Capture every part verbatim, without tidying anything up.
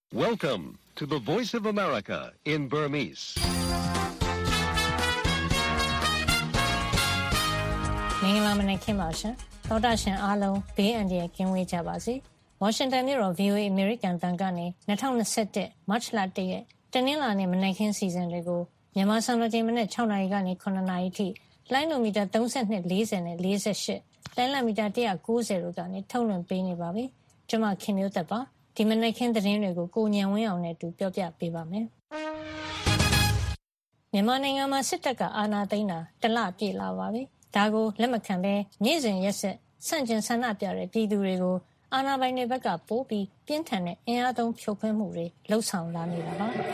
Welcome to the Voice of America in Burmese. မင်္ဂလာမနက်ခင်းပါရှင်။သောတာရှင်အားလုံးဘေးအန္တရာယ်ကင်းဝေးကြပါစေ။ ဝါရှင်တန်မြို့တော် ဗွီအိုအေ အမေရိကန်တန်ကနေ၂၀၂၁ မတ်လ၁ရက်တနင်္လာနေ့မနက်ခင်းစီစဉ်တွေကိုမြန်မာစံတော်ချိန်မနက်၆နာရီကနေ၇နာရီထိလိုင်းနိုမီတာ၃၂ ၄၀နဲ့၄၈လိုင်းလမီတာ၁၉၀တို့ကနေထုတ်လွှင့်ပေးနေပါပြီ။ကျွန်မခင်မျိုးသက်ပါ။ဒီမနက်ခင်းသတင်းတွေကိုကိုညံဝင်းအောင်နဲ့အတူပြောပြပေးပါမယ်။မြန်မာနိုင်ငံမှာစစ်တပ်ကအာဏာသိမ်းတာတလပြည့်လာပါပြီ။ဒါကိုလက်မခံဘဲနေ့စဉ်ရက်ဆက်ဆန့်ကျင်ဆန္ဒပြတဲ့ပြည်သူတွေကိုအာဏာပိုင်တွေဘက်ကပိုးပြီးပြင်းထန်တဲ့အင်အားသုံးဖြိုခွင်းမှုတွေလှုံ့ဆော်လာနေတာပါ။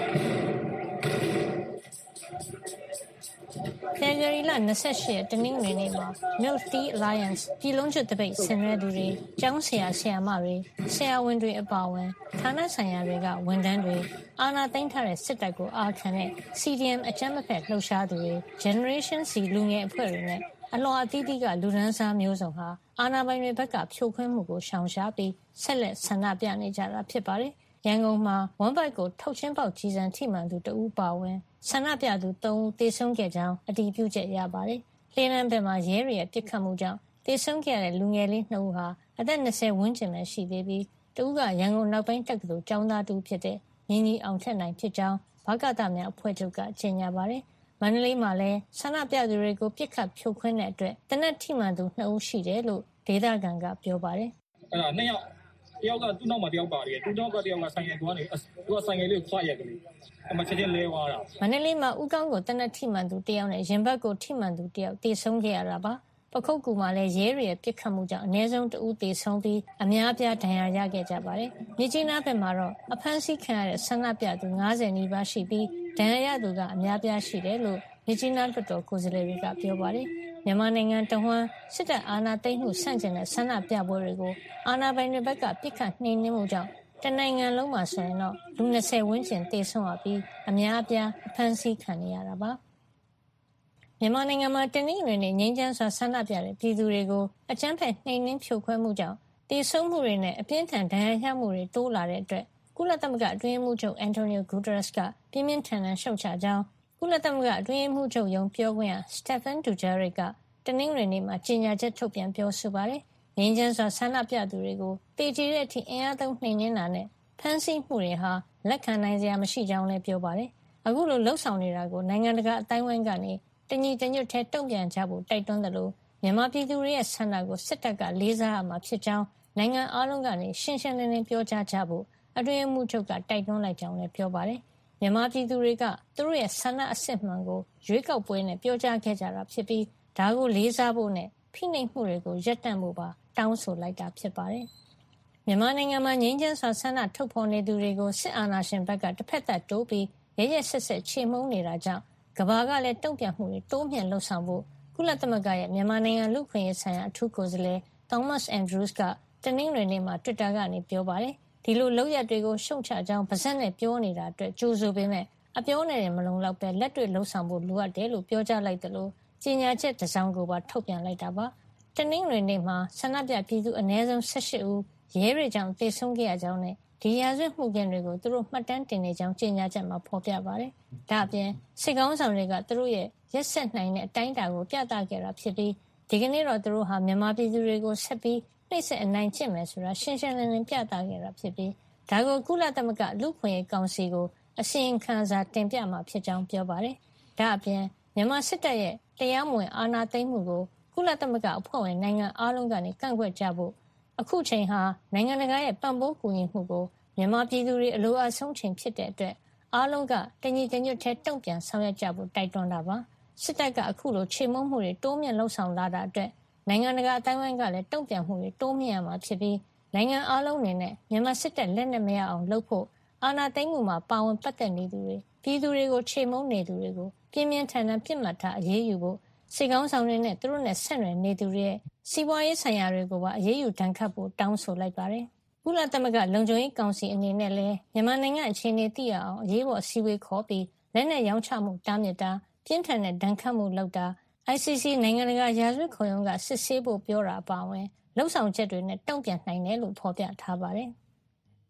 ဖေဖော်ဝါရီလ၂၈ရက်တနင်္ဂနွေနေ့မှာ Milk Tea Alliance ပြည်လုံးကျွတ်တပိတ်ဆင်နွှဲသူတွေကျောင်းဆရာဆရာမတွေဆရာဝန်တွေအပါအဝင်ဌာနဆိုင်ရာတွေကဝန်ထမ်းတွေအာဏာသိမ်းထားတဲ့စစ်တပ်ကိုအာခံတဲ့ စီ ဒီ အမ် အကြမ်းမဖက်လှုပ်ရှားသူတွေ Generation Z လူငယ်အဖွဲ့တွေနဲ့အလွှာအသီးသီးကလူဒန်းစားမျိုးစုံဟာအာဏာပိုင်တွေဘက်ကဖြိုခွင်းမှုကိုရှောင်ရှားပြီးဆက်လက်ဆန္ဒပြနေကြတာဖြစ်ပါတယ်။ရန်ကုန်မှာဝမ်ဘိုက်ကိုထုတ်ချင်းပေါက်ကြီးစံထိမှန်သူတဦးပါဝင်ဆန္ဒပြသူ၃ဦးသေဆုံးခဲ့ကြောင်းအတည်ပြုချက်ရပါတယ်။လှေလမ်းဘက်မှာရဲတွေရဲ့ပစ်ခတ်မှုကြောင့်သေဆုံးခဲ့ရတဲ့လူငယ်လေး၂ဦးဟာအသက်၂၀ဝန်းကျင်ပဲရှိသေးပြီးတဦးကရန်ကုန်နောက်ပိုင်းတက္ကသိုလ်ကျောင်းသားတူဖြစ်တဲ့ညီညီအောင်ထက်နိုင်ဖြစ်ကြောင်းဗကသများအဖွဲ့ချုပ်ကကြေညာပါတယ်။မန္တလေးမှာလည်းဆန္ဒပြသူတွေကိုပစ်ခတ်ဖြိုခွင်းတဲ့အတွက်တနက်ထိမှန်သူ၂ဦးရှိတယ်လို့ဒေသခံကပြောပါတယ်။အဲ့ဒါနှစ်ယောက်တယောက်ကသူ့နောက်မှာတယောက်ပါတယ်သူ့နောက်ကတယောက်ကဆိုင်ရယ်သွားနေသူကဆိုင်ရယ်လေးခွာရက်ကလေးအမချက်ချင်းလဲသွားတာမန္တလေးမှာဥကောင်းကိုတနက်ထိမှန်သူတယောက်နဲ့ရင်ဘတ်ကိုထိမှန်သူတယောက်တေဆုံးခဲ့ရတာပါပခုတ်ကူမှာလည်းရဲတွေရဲ့ပစ်ခတ်မှုကြောင့်အနည်းဆုံးတဦးတေဆုံးပြီးအများအပြားဒဏ်ရာရခဲ့ကြပါတယ်မြစ်ကြီးနားဘက်မှာတော့အဖမ်းဆီးခံရတဲ့ဆန္ဒပြသူ၅၀နီးပါးရှိပြီးဒဏ်ရာရသူကအများပြားရှိတယ်လို့မြစ်ကြီးနားလွှတ်တော်ကိုယ်စားလှယ်တွေကပြောပါတယ်မြန်မာနိုင်ငံတဝှမ်းစစ်တပ်အာဏာသိမ်းမှုဆန့်ကျင်တဲ့ဆန္ဒပြပွဲတွေကိုအာဏာပိုင်တွေဘက်ကပစ်ခတ်နှိမ်နင်းမှုကြောင့်တနိုင်ငံလုံးမှာဆိုရင်တော့လူ၂၀ဝန်းကျင်သေဆုံးရပြီးအများအပြားအဖမ်းဆီးခံနေရတာပါမြန်မာနိုင်ငံမှာတနင်္ဂနွေနေ့ငြိမ်းချမ်းစွာဆန္ဒပြတဲ့ပြည်သူတွေကိုအကြမ်းဖက်နှိမ်နင်းဖြိုခွဲမှုကြောင့်သေဆုံးမှုတွေနဲ့အပြင်းထန်ဒဏ်ရာရမှုတွေတိုးလာတဲ့အတွက်ကုလသမဂ္ဂအတွင်းရေးမှူးချုပ်အန်တိုနီယိုဂူတရက်စ်ကပြင်းပြင်းထန်ထန်ရှုတ်ချကြောင်းကုလသမဂ္ဂအတွင်းရေးမှူးချုပ်ရုံးပြောခွင့်ရစတက်ဖန်ဒူဂျာရစ်ကတနင်္ဂနွေနေ့မှာကြေညာချက်ထုတ်ပြန်ပြောဆိုပါတယ်။ငြိမ်းချမ်းစွာဆန္ဒပြသူတွေကိုတေချေတဲ့အထိအင်အားသုံးနှိမ်နင်းတာနဲ့ဖမ်းဆီးမှုတွေဟာလက်ခံနိုင်စရာမရှိကြောင်းလည်းပြောပါတယ်။အခုလိုလှုပ်ဆောင်နေတာကိုနိုင်ငံတကာအတိုင်းအဝိုင်းကနေတညီတညွတ်ထဲတုံ့ပြန်ကြဖို့တိုက်တွန်းတယ်လို့မြန်မာပြည်သူတွေရဲ့ဆန္ဒကိုစစ်တပ်ကလေးစားရမှာဖြစ်ကြောင်းနိုင်ငံအားလုံးကနေရှင်းရှင်းလင်းလင်းပြောကြားကြဖို့အတွင်းရေးမှူးချုပ်ကတိုက်တွန်းလိုက်ကြောင်းလည်းပြောပါတယ်။မြန်မာပြည်သူတွေကသူတို့ရဲ့ဆန္ဒအစစ်မှန်ကိုရွေးကောက်ပွဲနဲ့ပြောကြားခဲ့ကြတာဖြစ်ပြီးဒါကိုလေးစားဖို့နဲ့ဖိနှိပ်မှုတွေကိုရပ်တန့်ဖို့ပါတောင်းဆိုလိုက်တာဖြစ်ပါတယ်။မြန်မာနိုင်ငံမှာငြိမ်းချမ်းစွာဆန္ဒထုတ်ဖော်နေသူတွေကိုစစ်အာဏာရှင်ဘက်ကတစ်ဖက်သက်တိုးပြီးရရဆက်ဆက်ချေမှုန်းနေတာကြောင့်ကမ္ဘာကလည်းတုံ့ပြန်မှုတွေတိုးမြှင့်လှုပ်ဆောင်ဖို့ကုလသမဂ္ဂရဲ့မြန်မာနိုင်ငံလူ့အခွင့်အရေးဆိုင်ရာအထူးကိုယ်စားလှယ် Thomas Andrews ကတနင်္ဂနွေနေ့မှာ Twitter ကနေပြောပါတယ်။ဒီလိုလုပ်ရပ်တွေကိုရှုံချကြောင်းပါးစပ်နဲ့ပြောနေတာအတွက်ကြိုးဆိုပေမဲ့အပြောနဲ့မလုံလောက်ပဲလက်တွေ့လှုပ်ဆောင်ဖို့လိုအပ်တယ်လို့ပြောကြားလိုက်တယ်လို့ကြေညာချက်တစ်စောင်ကိုပါထုတ်ပြန်လိုက်တာပါတနင်္ဂနွေနေ့မှာဆန္ဒပြပြည်သူအနည်းဆုံး၁၈ဦးရဲတွေကြောင့်တေဆုံးခဲ့ရကြောင်းနဲ့ဒီရာဇဝတ်မှုခင်းတွေကိုသူတို့မှတ်တမ်းတင်နေကြောင်းကြေညာချက်မှာဖော်ပြပါတယ်ဒါအပြင်စစ်ကောင်ဆောင်တွေကသူတို့ရဲ့ရက်ဆက်နိုင်တဲ့အတိုင်းအတာကိုပြသခဲ့တာဖြစ်ပြီးဒီကနေ့တော့သူတို့ဟာမြန်မာပြည်သူတွေကိုဆက်ပြီးနှိပ်စက်အနိုင်ကျင့်မယ်ဆိုတာရှင်းရှင်းလင်းလင်းပြသခဲ့တာဖြစ်ပြီးဒါကိုကုလသမဂ္ဂလူ့အခွင့်အရေးကောင်စီကိုအစီရင်ခံစာတင်ပြမှာဖြစ်ကြောင်းပြောပါတယ်ဒါအပြင်မြန်မာစစ်တပ်ရဲ့တရားမဝင်အာဏာသိမ်းမှုကိုကုလသမဂ္ဂအဖွဲ့ဝင်နိုင်ငံအားလုံးကနေကန့်ကွက်ကြဖို့အခုချိန်ဟာနိုင်ငံတကာရဲ့ပံ့ပိုးကူညီမှုကိုမြန်မာပြည်သူတွေအလိုအဆုံးချိန်ဖြစ်တဲ့အတွက်အားလုံးကတညီတညွတ်ထဲတုံ့ပြန်ဆောင်ရွက်ကြဖို့တိုက်တွန်းတာပါစစ်တပ်ကအခုလိုခြေမုံမှုတွေတိုးမြင့်လှုပ်ဆောင်လာတာအတွက်နိုင်ငံတကာအတိုင်းအဝိုင်းကလည်းတုံ့ပြန်မှုတွေတိုးမြင့်ရမှာဖြစ်ပြီးနိုင်ငံအားလုံးအနေနဲ့မြန်မာစစ်တပ်လက်နက်မရအောင်လုပ်ဖို့အာဏာသိမ်းမှုမှာပါဝင်ပတ်သက်နေသူတွေပြည်သူတွေကိုခြေမုံနေသူတွေကိုပြင်းပြင်းထန်ထန်ပြစ်မှတ်ထားအရေးယူဖို့စစ်ကောင်ဆောင်တွေနဲ့သူတို့နဲ့ဆက်နွယ်နေသူတွေရဲ့စီးပွားရေးဆိုင်ရာတွေကိုပါအရေးယူဒဏ်ခတ်ဖို့တောင်းဆိုလိုက်ပါတယ်။ကုလသမဂ္ဂလုံခြုံရေးကောင်စီအနေနဲ့လည်းမြန်မာနိုင်ငံအခြေအနေသိရအောင်အရေးပေါ်အစည်းအဝေးခေါ်ပြီးလက်နက်ရောင်းချမှုတားမြစ်တာပြင်းထန်တဲ့ဒဏ်ခတ်မှုလုပ်တာ I C C နိုင်ငံတကာရာဇဝတ်ခုံရုံးကစစ်ဆေးဖို့ပြောတာအပါအဝင်လှုပ်ဆောင်ချက်တွေနဲ့တုံ့ပြန်နိုင်တယ်လို့ဖော်ပြထားပါတယ်။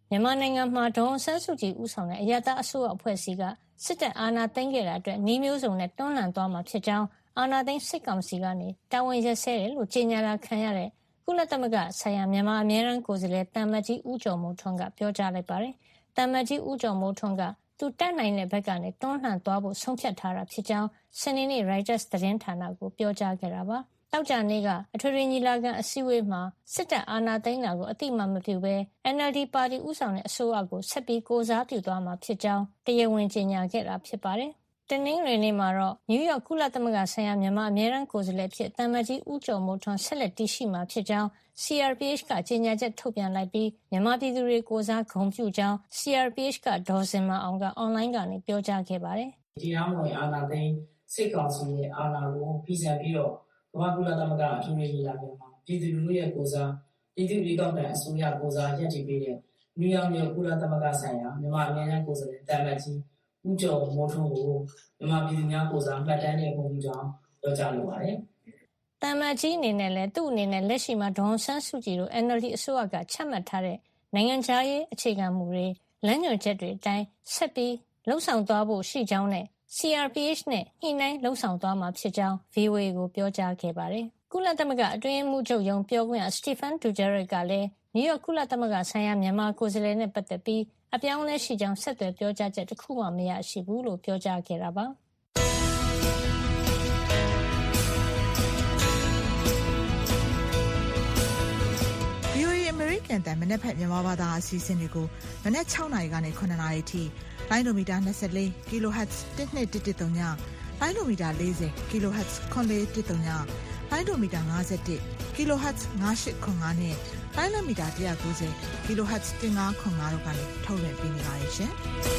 မြန်မာနိုင်ငံမှာဒေါ်အောင်ဆန်းစုကြည်ဦးဆောင်တဲ့အရပ်သားအစိုးရအဖွဲ့အစည်းကစစ်တပ်အာဏာသိမ်းခဲ့တာအတွက်နှီးမျိုးစုံနဲ့တွန်းလှန်သွားမှာဖြစ်ကြောင်းအာဏာသိမ်းစစ်ကောင်စီကနေတာဝန်ရစဲတယ်လို့ကြေညာလာခံရတဲ့ကုလသမဂ္ဂဆိုင်ရာမြန်မာအမြဲတမ်းကိုယ်စားလှယ်တမ်မတ်ကြီးဦးကျော်မိုးထွန်းကပြောကြားလိုက်ပါတယ်။တမ်မတ်ကြီးဦးကျော်မိုးထွန်းကသူတက်နိုင်တဲ့ဘက်ကနေတွန်းလှန်သွားဖို့ဆုံးဖြတ်ထားတာဖြစ်ကြောင်းစနေနေ့ Reuters သတင်းဌာနကိုပြောကြားခဲ့တာပါ။တောက်ကြနေ့ကအထွေထွေညီလာခံအစည်းအဝေးမှာစစ်တပ်အာဏာသိမ်းတာကိုအတိမတ်မပြုဘဲ အန် အယ်လ် ဒီ ပါတီဦးဆောင်တဲ့အစိုးရကိုဆက်ပြီးကိုစားပြုသွားမှာဖြစ်ကြောင်းတရားဝင်ကြေညာခဲ့တာဖြစ်ပါတယ်။တနင်္ဂနွေနေ့မှာတော့နယူးယောက်ကုလသမဂ္ဂဆိုင်ရာမြန်မာအမြဲတမ်းကိုယ်စားလှယ်ဖြစ်တမ်မတ်ကြီးဦးကျော်မိုးထွန်းဆက်လက်တည်ရှိမှာဖြစ်ကြောင်း စီ အာർ ပီ အိတ်ချ် ကကြေညာချက်ထုတ်ပြန်လိုက်ပြီးမြန်မာပြည်သူတွေကိုစားဂုဏ်ပြုကြောင်း စီ အာർ ပီ အိတ်ချ် ကဒေါ်စင်မာအောင်ကအွန်လိုင်းကနေပြောကြားခဲ့ပါတယ်။တရားမဝင်အာဏာသိမ်းစစ်ကောင်စီရဲ့အာဏာကိုဖီဆန်ပြီးတော့ကမ္ဘာကုလသမဂ္ဂအထူးညီလာခံမှာပြည်သူလူထုရဲ့ကိုယ်စားပြည်သူ့ပြည်ကောက်တဲ့အစိုးရကိုယ်စားရည်တည်ပေးတဲ့နယူးယောက်မြို့ကုလသမဂ္ဂဆိုင်ရာမြန်မာအမြဲတမ်းကိုယ်စားလှယ်တမ်မတ်ကြီးဦးကျော်မိုးထွန်းကိုမြန်မာပြည်သူများကိုယ်စားမှတ်တမ်းနဲ့ပုံပြကြောင်းပြောကြားလိုပါတယ်။တမ်မတ်ကြီးအနေနဲ့လည်းသူ့အနေနဲ့လက်ရှိမှာဒေါ်အောင်ဆန်းစုကြည်တို့ အန် အယ်လ် ဒီ အစိုးရကချမှတ်ထားတဲ့နိုင်ငံခြားရေးအခြေခံမူတွေလမ်းညွှန်ချက်တွေအတိုင်းဆက်ပြီးလှုပ်ဆောင်သွားဖို့ရှိကြောင်းနဲ့ စီ အာർ ပီ အိတ်ချ် နဲ့ညှိနှိုင်းလှုပ်ဆောင်သွားမှာဖြစ်ကြောင်း ဗွီအိုအေ ကိုပြောကြားခဲ့ပါတယ်။ကုလသမဂ္ဂအတွင်းရေးမှူးချုပ်ရုံးပြောခွင့်ရစတီဖန်ဒူဂျာရစ်ကလည်းနယူးယောက်ကုလသမဂ္ဂဆိုင်ရာမြန်မာကိုယ်စားလှယ်နဲ့ပတ်သက်ပြီးအပြောင်းအလဲရှိကြောင်းဆက်သွယ်ပြောကြားချက်တစ်ခုမှမရရှိဘူးလို့ပြောကြားခဲ့တာပါ။ American တန်မနေ့ဖက်မြန်မာဘာသာအစီအစဉ်တွေကိုမနေ့၆နာရီကနေ၇နာရီထိလိုင်းဒိုမီတာ၂၄ kHz တစ်နှစ်တစ်တစ်သုံးညလိုင်းဒိုမီတာ၄၀ kHz ခွန်လေးတစ်သုံးညလိုင်းဒိုမီတာ၅၁ kHz ၅၈ခွန်၅နဲ့လိုင်းဒိုမီတာ၁၉၀ kHz ၁၅ခွန်၅တို့ကနေထုတ်လွှင့်ပေးနေပါတယ်ရှင်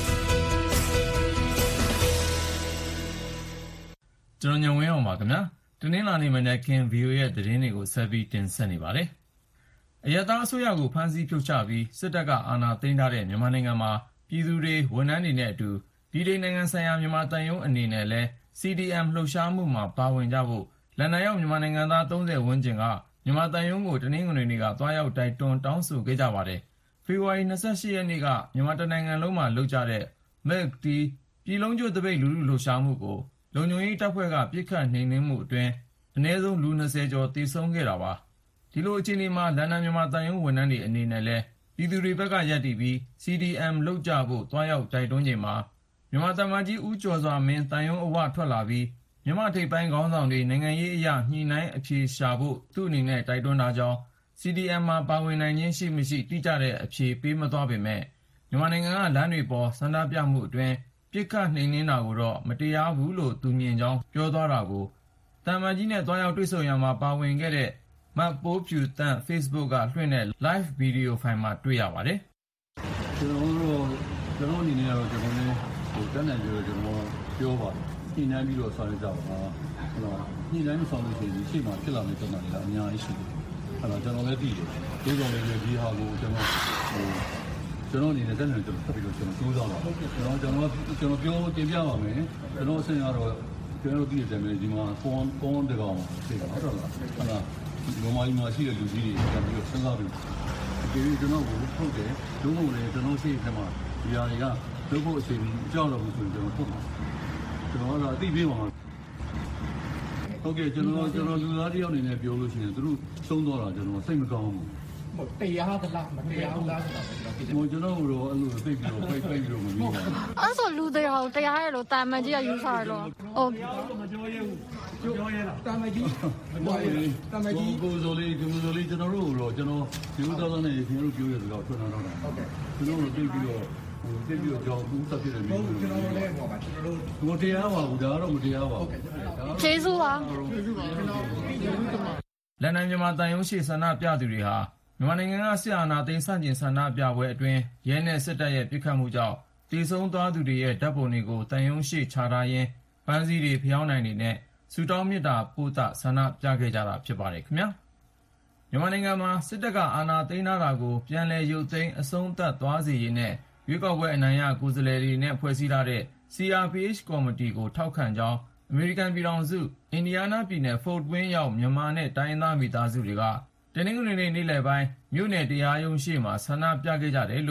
ကျွန်တော်ညဝင်းအောင်ပါခင်ဗျာတနင်္လာနေ့မနေ့က ဗီအိုအေ ရဲ့သတင်းတွေကိုဆက်ပြီးတင်ဆက်နေပါတယ်အရပ်သားအစိုးရကိုဖမ်းဆီးဖြုတ်ချပြီးစစ်တပ်ကအာဏာသိမ်းထားတဲ့မြန်မာနိုင်ငံမှာပြည်သူတွေဝန်ထမ်းတွေနဲ့အတူဒီဒေနိုင်ငံဆိုင်ရာမြန်မာတန်ယုံအနေနဲ့လည်း စီ ဒီ အမ် လှုပ်ရှားမှုမှာပါဝင်ကြဖို့လန်ဒန်ရောက်မြန်မာနိုင်ငံသား၃၀ဝန်းကျင်ကမြန်မာတန်ယုံကိုတနင်္ဂနွေနေ့ကသွားရောက်တိုက်တွန်းတောင်းဆိုခဲ့ကြပါတယ်ဖေဖော်ဝါရီ၂၈ရက်နေ့ကမြန်မာတနိုင်ငံလုံးမှာလှုပ်ကြတဲ့ Milk Tea ပြည်လုံးကျွတ်တပိတ်လူထုလှုပ်ရှားမှုကိုလုံခြုံရေးတပ်ဖွဲ့ကပစ်ခတ်နှိမ်နင်းမှုအတွင်းအနည်းဆုံးလူ၂၀ကျော်သေဆုံးခဲ့တာပါဒီလိုအခြေအနေမှာလန်ဒန်မြန်မာတန်ယုံဝန်ထမ်းတွေအနေနဲ့လည်းပြည်သူတွေဘက်ကရပ်တည်ပြီး စီ ဒီ အမ် လုပ်ကြဖို့တွားရောက်တိုက်တွန်းချိန်မှာမြန်မာတမန်ကြီးဦးကျော်စွာမင်းတန်ယုံအဝထွက်လာပြီးမြန်မာထိပ်ပိုင်းခေါင်းဆောင်တွေနိုင်ငံရေးအရာညှိနှိုင်းအဖြေရှာဖို့သူ့အနေနဲ့တိုက်တွန်းတာကြောင့် စီ ဒီ အမ် မှာပါဝင်နိုင်ခြင်းရှိမရှိတိကျတဲ့အဖြေပေးမသွားပေမဲ့မြန်မာနိုင်ငံကလမ်းတွေပေါ်ဆန္ဒပြမှုအတွင်းပြစ်ခတ်နှိမ်နင်းတာကိုတော့မတရားဘူးလို့သူမြင်ကြောင်းပြောသွားတာကိုတမန်ကြီးနဲ့တွားရောက်တွေ့ဆုံရမှာပါဝင်ခဲ့တဲ့မတ်ပိုးဖြူတန့် Facebook ကလွှင့်တဲ့ live video file မှာတွေ့ရပါတယ်။ကျွန်တော်တို့ကျွန်တော်အနေနဲ့ကတော့ကျွန်တော်လည်းဟိုတက်နိုင်ကြတော့ကျွန်တော်ပြောပါတယ်။ညှိနှိုင်းပြီးတော့ဆောင်ရွက်ကြပါလား။ကျွန်တော်ညှိနှိုင်းမဆောင်လို့ရှိရင်ရှေ့မှာဖြစ်လာမယ့်ပုံစံတွေကအများကြီးရှိတယ်။အဲ့တော့ကျွန်တော်လည်းသိတယ်။ဒီကောင်လေးတွေဒီဟာကိုကျွန်တော်ဟိုကျွန်တော်အနေနဲ့တက်နိုင်ကျွန်တော်ဆက်ပြီးတော့ကျွန်တော်ကြိုးစားပါမယ်။ကျွန်တော်ကျွန်တော်ကျွန်တော်ပြောတင်ပြပါမယ်။ကျွန်တော်အဆင်ကတော့ကျွန်တော်သိတယ်မယ်ဒီမှာကွန်ကွန်တကောင်ဖြစ်တာဟုတ်လား။ဟုတ်လားဒီလိုမှဒီမှာရှိတဲ့လူကြီးတွေပြန်ပြီးစဉ်းစားပြီးဒီကျွန်တော်ကိုထုတ်တယ်လုံးဝလည်းကျွန်တော်စိတ်ထဲမှာဒီဟာတွေကလုပ်ဖို့အချိန်ကြီးအကြောက်တော့ဘူးဆိုရင်ကျွန်တော်ထုတ်မှာကျွန်တော်ကတော့အသိပေးပါမှာဟုတ်ကဲ့ကျွန်တော်ကျွန်တော်လူသားတယောက်အနေနဲ့ပြောလို့ရှိရင်သူတို့သုံးတော့တာကျွန်တော်စိတ်မကောင်းဘူးမတရားသလားမတရားဘူးလားဆိုတာဟိုကျွန်တော်တို့အဲ့လိုသိပြီးတော့ဖိတ်ဖိတ်ပြီးတော့မပြီးပါဘူးအဲ့ဆိုလူတွေဟောတရားရဲ့လို့တာမန်ကြီးကယူဆရလို့ဟုတ်မပြောရဘူးပြောရတာတာမန်ကြီးတာမန်ကြီးကိုဆိုလေးဒီလိုဆိုလေးကျွန်တော်တို့တော့ကျွန်တော်ဒီဥစ္စာနဲ့ခင်ဗျားတို့ပြောရဆိုတော့ထွန်းတော့တာဟုတ်ကဲ့ကျွန်တော်တို့သိပြီးတော့ဟိုသိပြီးတော့ကြောင်းဘူးသက်ဖြစ်တယ်မျိုးကျွန်တော်တို့လည်းဟောပါကျွန်တော်တို့မတရားပါဘူးဒါကတော့မတရားပါဘူးကျေးဇူးပါကျေးဇူးပါကျွန်တော်လန်ဒန်မြန်မာတန်ယုံရှိဆန္ဒပြသူတွေဟာမြန်မာနိုင်ငံကစစ်အာဏာသိမ်းဆန့်ကျင်ဆန္ဒပြပွဲအတွင်းရဲနဲ့စစ်တပ်ရဲ့ပစ်ခတ်မှုကြောင့်တေဆုံးသွားသူတွေရဲ့ဓာတ်ပုံတွေကိုတန်ယုံရှိချထားရင်းပန်းစည်းတွေဖျောင်းနိုင်တွေနဲ့စူတောင်းမြစ်တာပို့တာဆန္ဒပြခဲ့ကြတာဖြစ်ပါတယ်ခင်ဗျာမြန်မာနိုင်ငံမှာစစ်တပ်ကအာဏာသိမ်းထားတာကိုပြန်လည်ရုပ်သိမ်းအဆုံးသတ်သွားစေရေးနဲ့ရွေးကောက်ပွဲအနိုင်ရကိုယ်စားလှယ်တွေနဲ့ဖွဲ့စည်းထားတဲ့ စီ အာർ ပီ အိတ်ချ် ကော်မတီကိုထောက်ခံကြောင်းအမေရိကန်ပြည်ထောင်စုအင်ဒီယားနားပြည်နယ် Fort Wayne ရောက်မြန်မာနဲ့တိုင်းရင်းသားမိသားစုတွေကတနင်္ဂနွေနေ့နေ့လယ်ပိုင်းမြို့နယ်တရားရုံးရှေ့မှာဆန္ဒပြခဲ့ကြတယ်လို့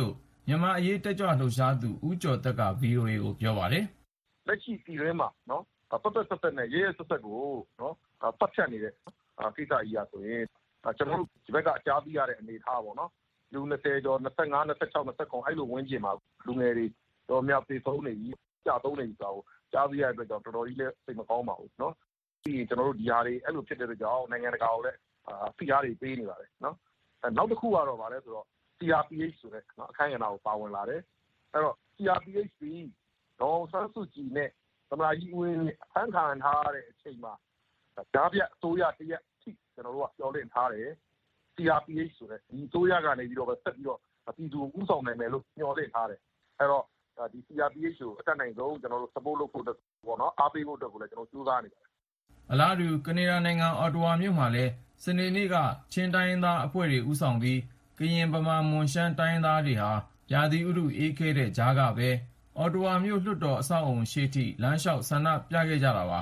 မြန်မာအရေးတက်ကြွလှုပ်ရှားသူဦးကျော်သက်က ဗွီအိုအေ ကိုပြောပါတယ်။လက်ရှိပြည်တွင်းမှာနော်ပတ်သက်ဆက်ဆက်နဲ့ရဲရဲဆက်ဆက်ကိုနော်ပတ်ဖြတ်နေတဲ့ကိစ္စကြီးရဆိုရင်ကျွန်တော်တို့ဒီဘက်ကအကြားသိရတဲ့အနေအထားပေါ့နော်လူ၂၀ကျော်၂၅ ၂၆ ၂၉အဲ့လိုဝန်းကျင်မှာလူငယ်တွေတော့မြောက်ပြေဆုံးနေပြီကြာသုံးနေပြီဆိုတော့ကြားသိရတဲ့အတွက်ကြောင့်တော်တော်ကြီးလည်းစိတ်မကောင်းပါဘူးနော်ပြီးရင်ကျွန်တော်တို့ဒီဟာတွေအဲ့လိုဖြစ်တဲ့အတွက်ကြောင့်နိုင်ငံတကာကိုလည်းဖိအားတွေပေးနေပါတယ်နော်နောက်တစ်ခုကတော့ဗာလဲဆိုတော့ C R P H ဆိုတဲ့နော်အခမ်းအနားကိုပါဝင်လာတယ်အဲ့တော့ C R P H ပြီးဒေါ်ဆန်းစုကြည်နဲ့သမ္မတကြီးဦးဝင်းမြင့်အခမ်းခံထားတဲ့အချိန်မှာဓာပြအစိုးရတရက်ထိကျွန်တော်တို့ကပြောလင့်ထားတယ် C R P H ဆိုတဲ့ဒီအစိုးရကနေပြီးတော့ဆက်ပြီးတော့ပြည်သူဥဆောင်နိုင်မယ်လို့ညှော်လင့်ထားတယ်အဲ့တော့ဒီ C R P H ကိုအတက်နိုင်ဆုံးကျွန်တော်တို့ support လုပ်ဖို့အတွက်ပေါ့နော်အားပေးဖို့အတွက်ကိုလည်းကျွန်တော်ကြိုးစားနေပါတယ်အလားတူကနေဒါနိုင်ငံအော်တိုဝါမြို့မှာလည်းစနေနေ့ကချင်းတိုင်းရင်းသားအဖွဲ့တွေဦးဆောင်ပြီးကရင်ဗမာမွန်ရှမ်းတိုင်းရင်းသားတွေဟာရာသီဥတုအေးခဲတဲ့ကြားကပဲအော်တိုဝါမြို့လွှတ်တော်အဆောက်အုံရှေ့ထိလမ်းလျှောက်ဆန္ဒပြခဲ့ကြတာပါ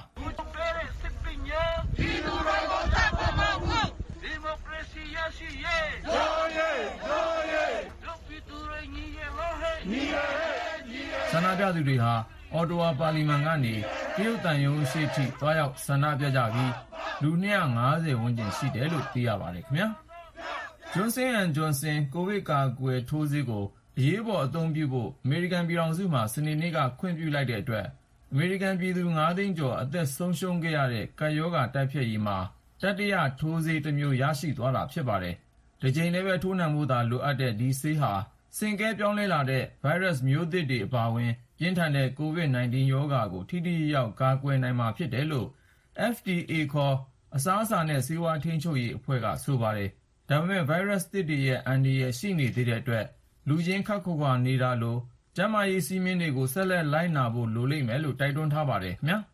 ဆန္ဒပြသူတွေဟာအော်တိုဝါပါလီမန်ကနေတရုတ်တန်ယုံရှိထိသွားရောက်ဆန္ဒပြကြပြီးလူ၂၅၀ဝန်းကျင်ရှိတယ်လို့သိရပါတယ်ခင်ဗျာဂျွန်ဆင်andဂျွန်ဆင်ကိုဗစ်ကာကွယ်ထိုးဆေးကိုအရေးပေါ်အသုံးပြုဖို့အမေရိကန်ပြည်ထောင်စုမှာစနေနေ့ကခွင့်ပြုလိုက်တဲ့အတွက်အမေရိကန်ပြည်သူ၅သိန်းကျော်အသက်ဆုံးရှုံးခဲ့ရတဲ့ကပ်ရောဂါတိုက်ဖျက်ရေးမှာတတိယထိုးဆေးတစ်မျိုးရရှိသွားတာဖြစ်ပါတယ်။ဒီချိန်လည်းပဲထိုးနှံဖို့သာလိုအပ်တဲ့ဒီဆေးဟာဆင်ကဲပြောင်းလဲလာတဲ့ဗိုင်းရပ်စ်မျိုးသစ်တွေအပါအဝင်ပြင်းထန်တဲ့ ကိုဗစ်၁၉ ရောဂါကိုထိထိရောက်ကာကွယ်နိုင်မှာဖြစ်တယ်လို့ F D A ခေါ်အစားအစာနဲ့ဆေးဝါးထိန်းချုပ်ရေးအဖွဲ့ကဆိုပါတယ်။ဒါပေမဲ့ဗိုင်းရပ်စ်သစ်တွေရဲ့အန္တရာယ်ရှိနေသေးတဲ့အတွက်လူချင်းခပ်ခွာခွာနေတာလို့ကျန်းမာရေးစည်းမျဉ်းတွေကိုဆက်လက်လိုက်နာဖို့လိုလိမ့်မယ်လို့တိုက်တွန်းထားပါတယ်ခင်ဗျာ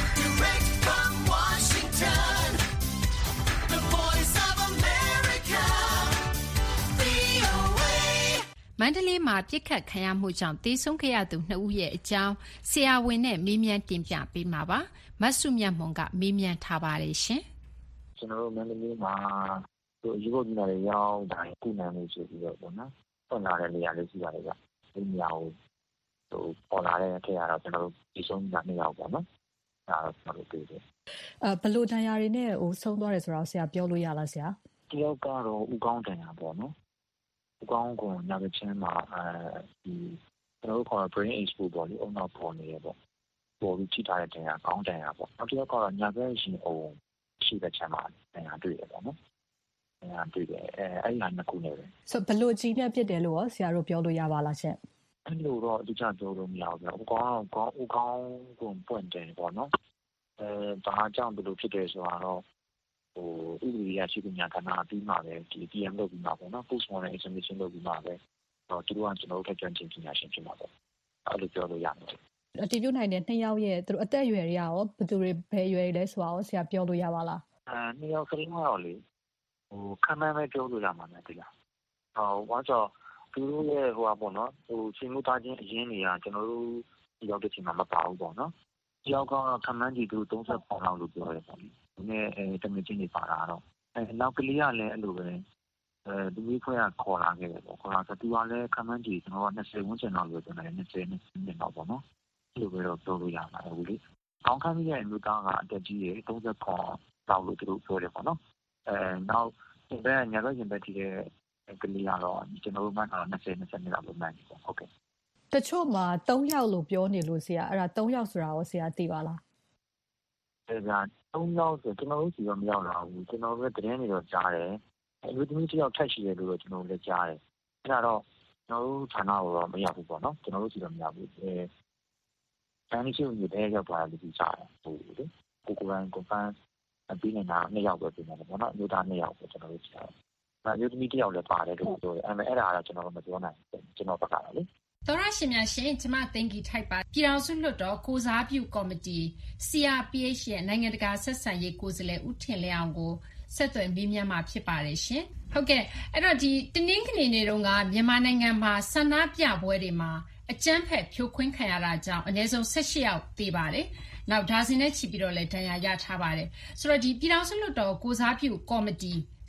မန္တလေးမှာပြစ်ခတ်ခံရမှုကြောင့်တေဆုံးခဲ့ရသူနှစ်ဦးရဲ့အကြောင်းဆရာဝန်နဲ့မေးမြန်းတင်ပြပေးမှာပါမဆုမြတ်မွန်ကမေးမြန်းထားပါတယ်ရှင်ကျွန်တော်တို့မန္တလေးမှာသူအရေးပေါ်ကြီးလာတဲ့ရောင်းတိုင်းကုနံမှုဆိုပြီးတော့ပေါ့နော်ပေါ်လာတဲ့နေရာလေးရှိပါတယ်ဗျဒီနေရာကိုဟိုပေါ်လာတဲ့ထဲကတော့ကျွန်တော်တို့ဒီဆုံးတာနှစ်ယောက်ပေါ့နော်ဒါတော့ကျွန်တော်တို့တွေ့တယ်အဲဘလို့တန်ရာတွေနဲ့ဟိုဆုံးသွားတယ်ဆိုတော့ဆရာပြောလို့ရလားဆရာတယောက်ကတော့ဥကောင်းတန်ရာပေါ့နော်ဥကောင်းကိုညာဘက်ချင်းမှာအဲဒီကျွန်တော်တို့ခေါ် brain exposure ပေါ့လေအုံနောက်ပေါ်နေရပေါ့ပေါ်ပြီးထိထားတဲ့တန်ရာကောင်းတန်ရာပေါ့နောက်တစ်ယောက်ကတော့ညာဘက်ရှင်အုံရှိတဲ့ချမ်းမှာတန်ရာတွေ့ရပေါ့နော်တန်ရာတွေ့တယ်အဲအဲ့ဒီနှစ်ခုနဲ့ပဲဆိုဘလို့ကြီးနဲ့ဖြစ်တယ်လို့ရောဆရာတို့ပြောလို့ရပါလားရှင်အဲ့လိုတော့အတိအကျပြောလို့မရဘူးဗျဥကောင်းကောင်းဥကောင်းကိုပွင့်တယ်ပေါ့နော်အဲဒါကြောင့်ဘယ်လိုဖြစ်တယ်ဆိုတာတော့ဟိုဥပဒေရရှိပညာဌာနပြီးမှပဲဒီ P M လုပ်ပြီးမှပေါ့နော် post mortem examination လုပ်ပြီးမှပဲတော့သူတို့ကကျွန်တော်တို့ထပ်ကြွချင်းပညာရှင်ဖြစ်မှာပေါ့အဲ့လိုပြောလို့ရတယ်အတည်ပြုနိုင်တဲ့နှစ်ယောက်ရဲ့သူတို့အသက်အရွယ်တွေကရောဘယ်သူတွေဘယ်အရွယ်လဲဆိုတာရောဆရာပြောလို့ရပါလားအဲနှစ်ယောက်ကလေးကတော့လေဟိုခံမှန်းပဲပြောလို့ရမှာနဲ့ဒီလားဟောဘာကြောင့်သူတို့ရဲ့ဟိုပါပေါ့နော်ဟိုချင်းမှုသားချင်းအရင်တွေကကျွန်တော်တို့ဒီရောက်တဲ့ချိန်မှာမပါဘူးပေါ့နော်ဒီယောက်ကခံမှန်းကြည့်သူ၃၀ပေါင်လောက်လို့ပြောရတယ်ပေါ့လေဒီနေ့အဲတမင်ချင်းတွေပါတာတော့အဲနောက်ကလေးကလည်းအဲ့လိုပဲအဲဒီမိခွဲကခေါ်လာခဲ့တယ်ပေါ့ခေါ်လာဆိုသူကလည်းခံမှန်းကြည့်ကျွန်တော်က၂၀ဝန်းကျင်လောက်လို့ပြောတယ်၂၀ ၂၀လောက်ပေါ့နော်ဒီလိုပဲတော့ပြောလို့ရမှာလေလေကောင်းခန်းကြီးရဲ့လူသားကအတက်ကြီးရဲ့၃၀ပေါင်လောက်လို့သူတို့ပြောတယ်ပေါ့နော်အဲနောက်ဒီဘက်ညာဘက်ရင်ဘက်ထိတဲ့ကလေးကတော့ကျွန်တော်တို့မှတော့၂၀ ၂၀လောက်လို့မှန်းတယ်ပေါ့ဟုတ်ကဲ့တချို့မှာ၃ယောက်လို့ပြောနေလို့ဆရာအဲ့ဒါ၃ယောက်ဆိုတာရောဆရာသိပါလားအဲဒါ၃ယောက်ဆိုကျွန်တော်တို့စီတော့မရောက်လာဘူးကျွန်တော်တို့သတင်းတွေတော့ကြားတယ်အလူသမီးတစ်ယောက်ထပ်ရှိတယ်လို့တော့ကျွန်တော်တို့လည်းကြားတယ်အဲ့ဒါတော့ကျွန်တော်တို့ဌာနကိုတော့မရောက်ဘူးပေါ့နော်ကျွန်တော်တို့စီတော့မရောက်ဘူးအဲတန်းရှိဦးတဲ့ရောက်သွားတယ်လို့ကြားတယ်ဟိုလေကိုကိုရိုင်းကိုဖန်ပြီးနေတာနှစ်ယောက်ပဲပြင်တယ်ပေါ့နော်အမျိုးသားနှစ်ယောက်ပဲကျွန်တော်တို့ကြားတယ်အမျိုးသမီးတစ်ယောက်လည်းပါတယ်လို့ပြောတယ်အဲ့မဲ့အဲ့ဒါကတော့ကျွန်တော်တို့မပြောနိုင်ဘူးကျွန်တော်ဘက်ကတော့လေသောရရှင်များရှင်ကျမသိင်္ဂီထိုက်ပါပြည်တော်စုလွှတ်တော်ကိုစားပြုကော်မတီ C R P H ရဲ့နိုင်ငံတကာဆက်ဆံရေးကိုယ်စားလှယ်ဦးထင်လင်းအောင်ကိုဆက်သွယ်မေးမြန်းမှာဖြစ်ပါတယ်ရှင်ဟုတ်ကဲ့အဲ့တော့ဒီတနင်္ဂနွေနေ့တုန်းကမြန်မာနိုင်ငံမှာဆန္ဒပြပွဲတွေမှာအကြမ်းဖက်ဖြိုခွင်းခံရတာကြောင့်အနည်းဆုံး၁၈ယောက်သေပါတယ်နောက်ဒါဇင်နဲ့ချီပြီးတော့လည်းဒဏ်ရာရထားပါတယ်ဆိုတော့ဒီပြည်တော်စုလွှတ်တော်ကိုစားပြုကော်မတီ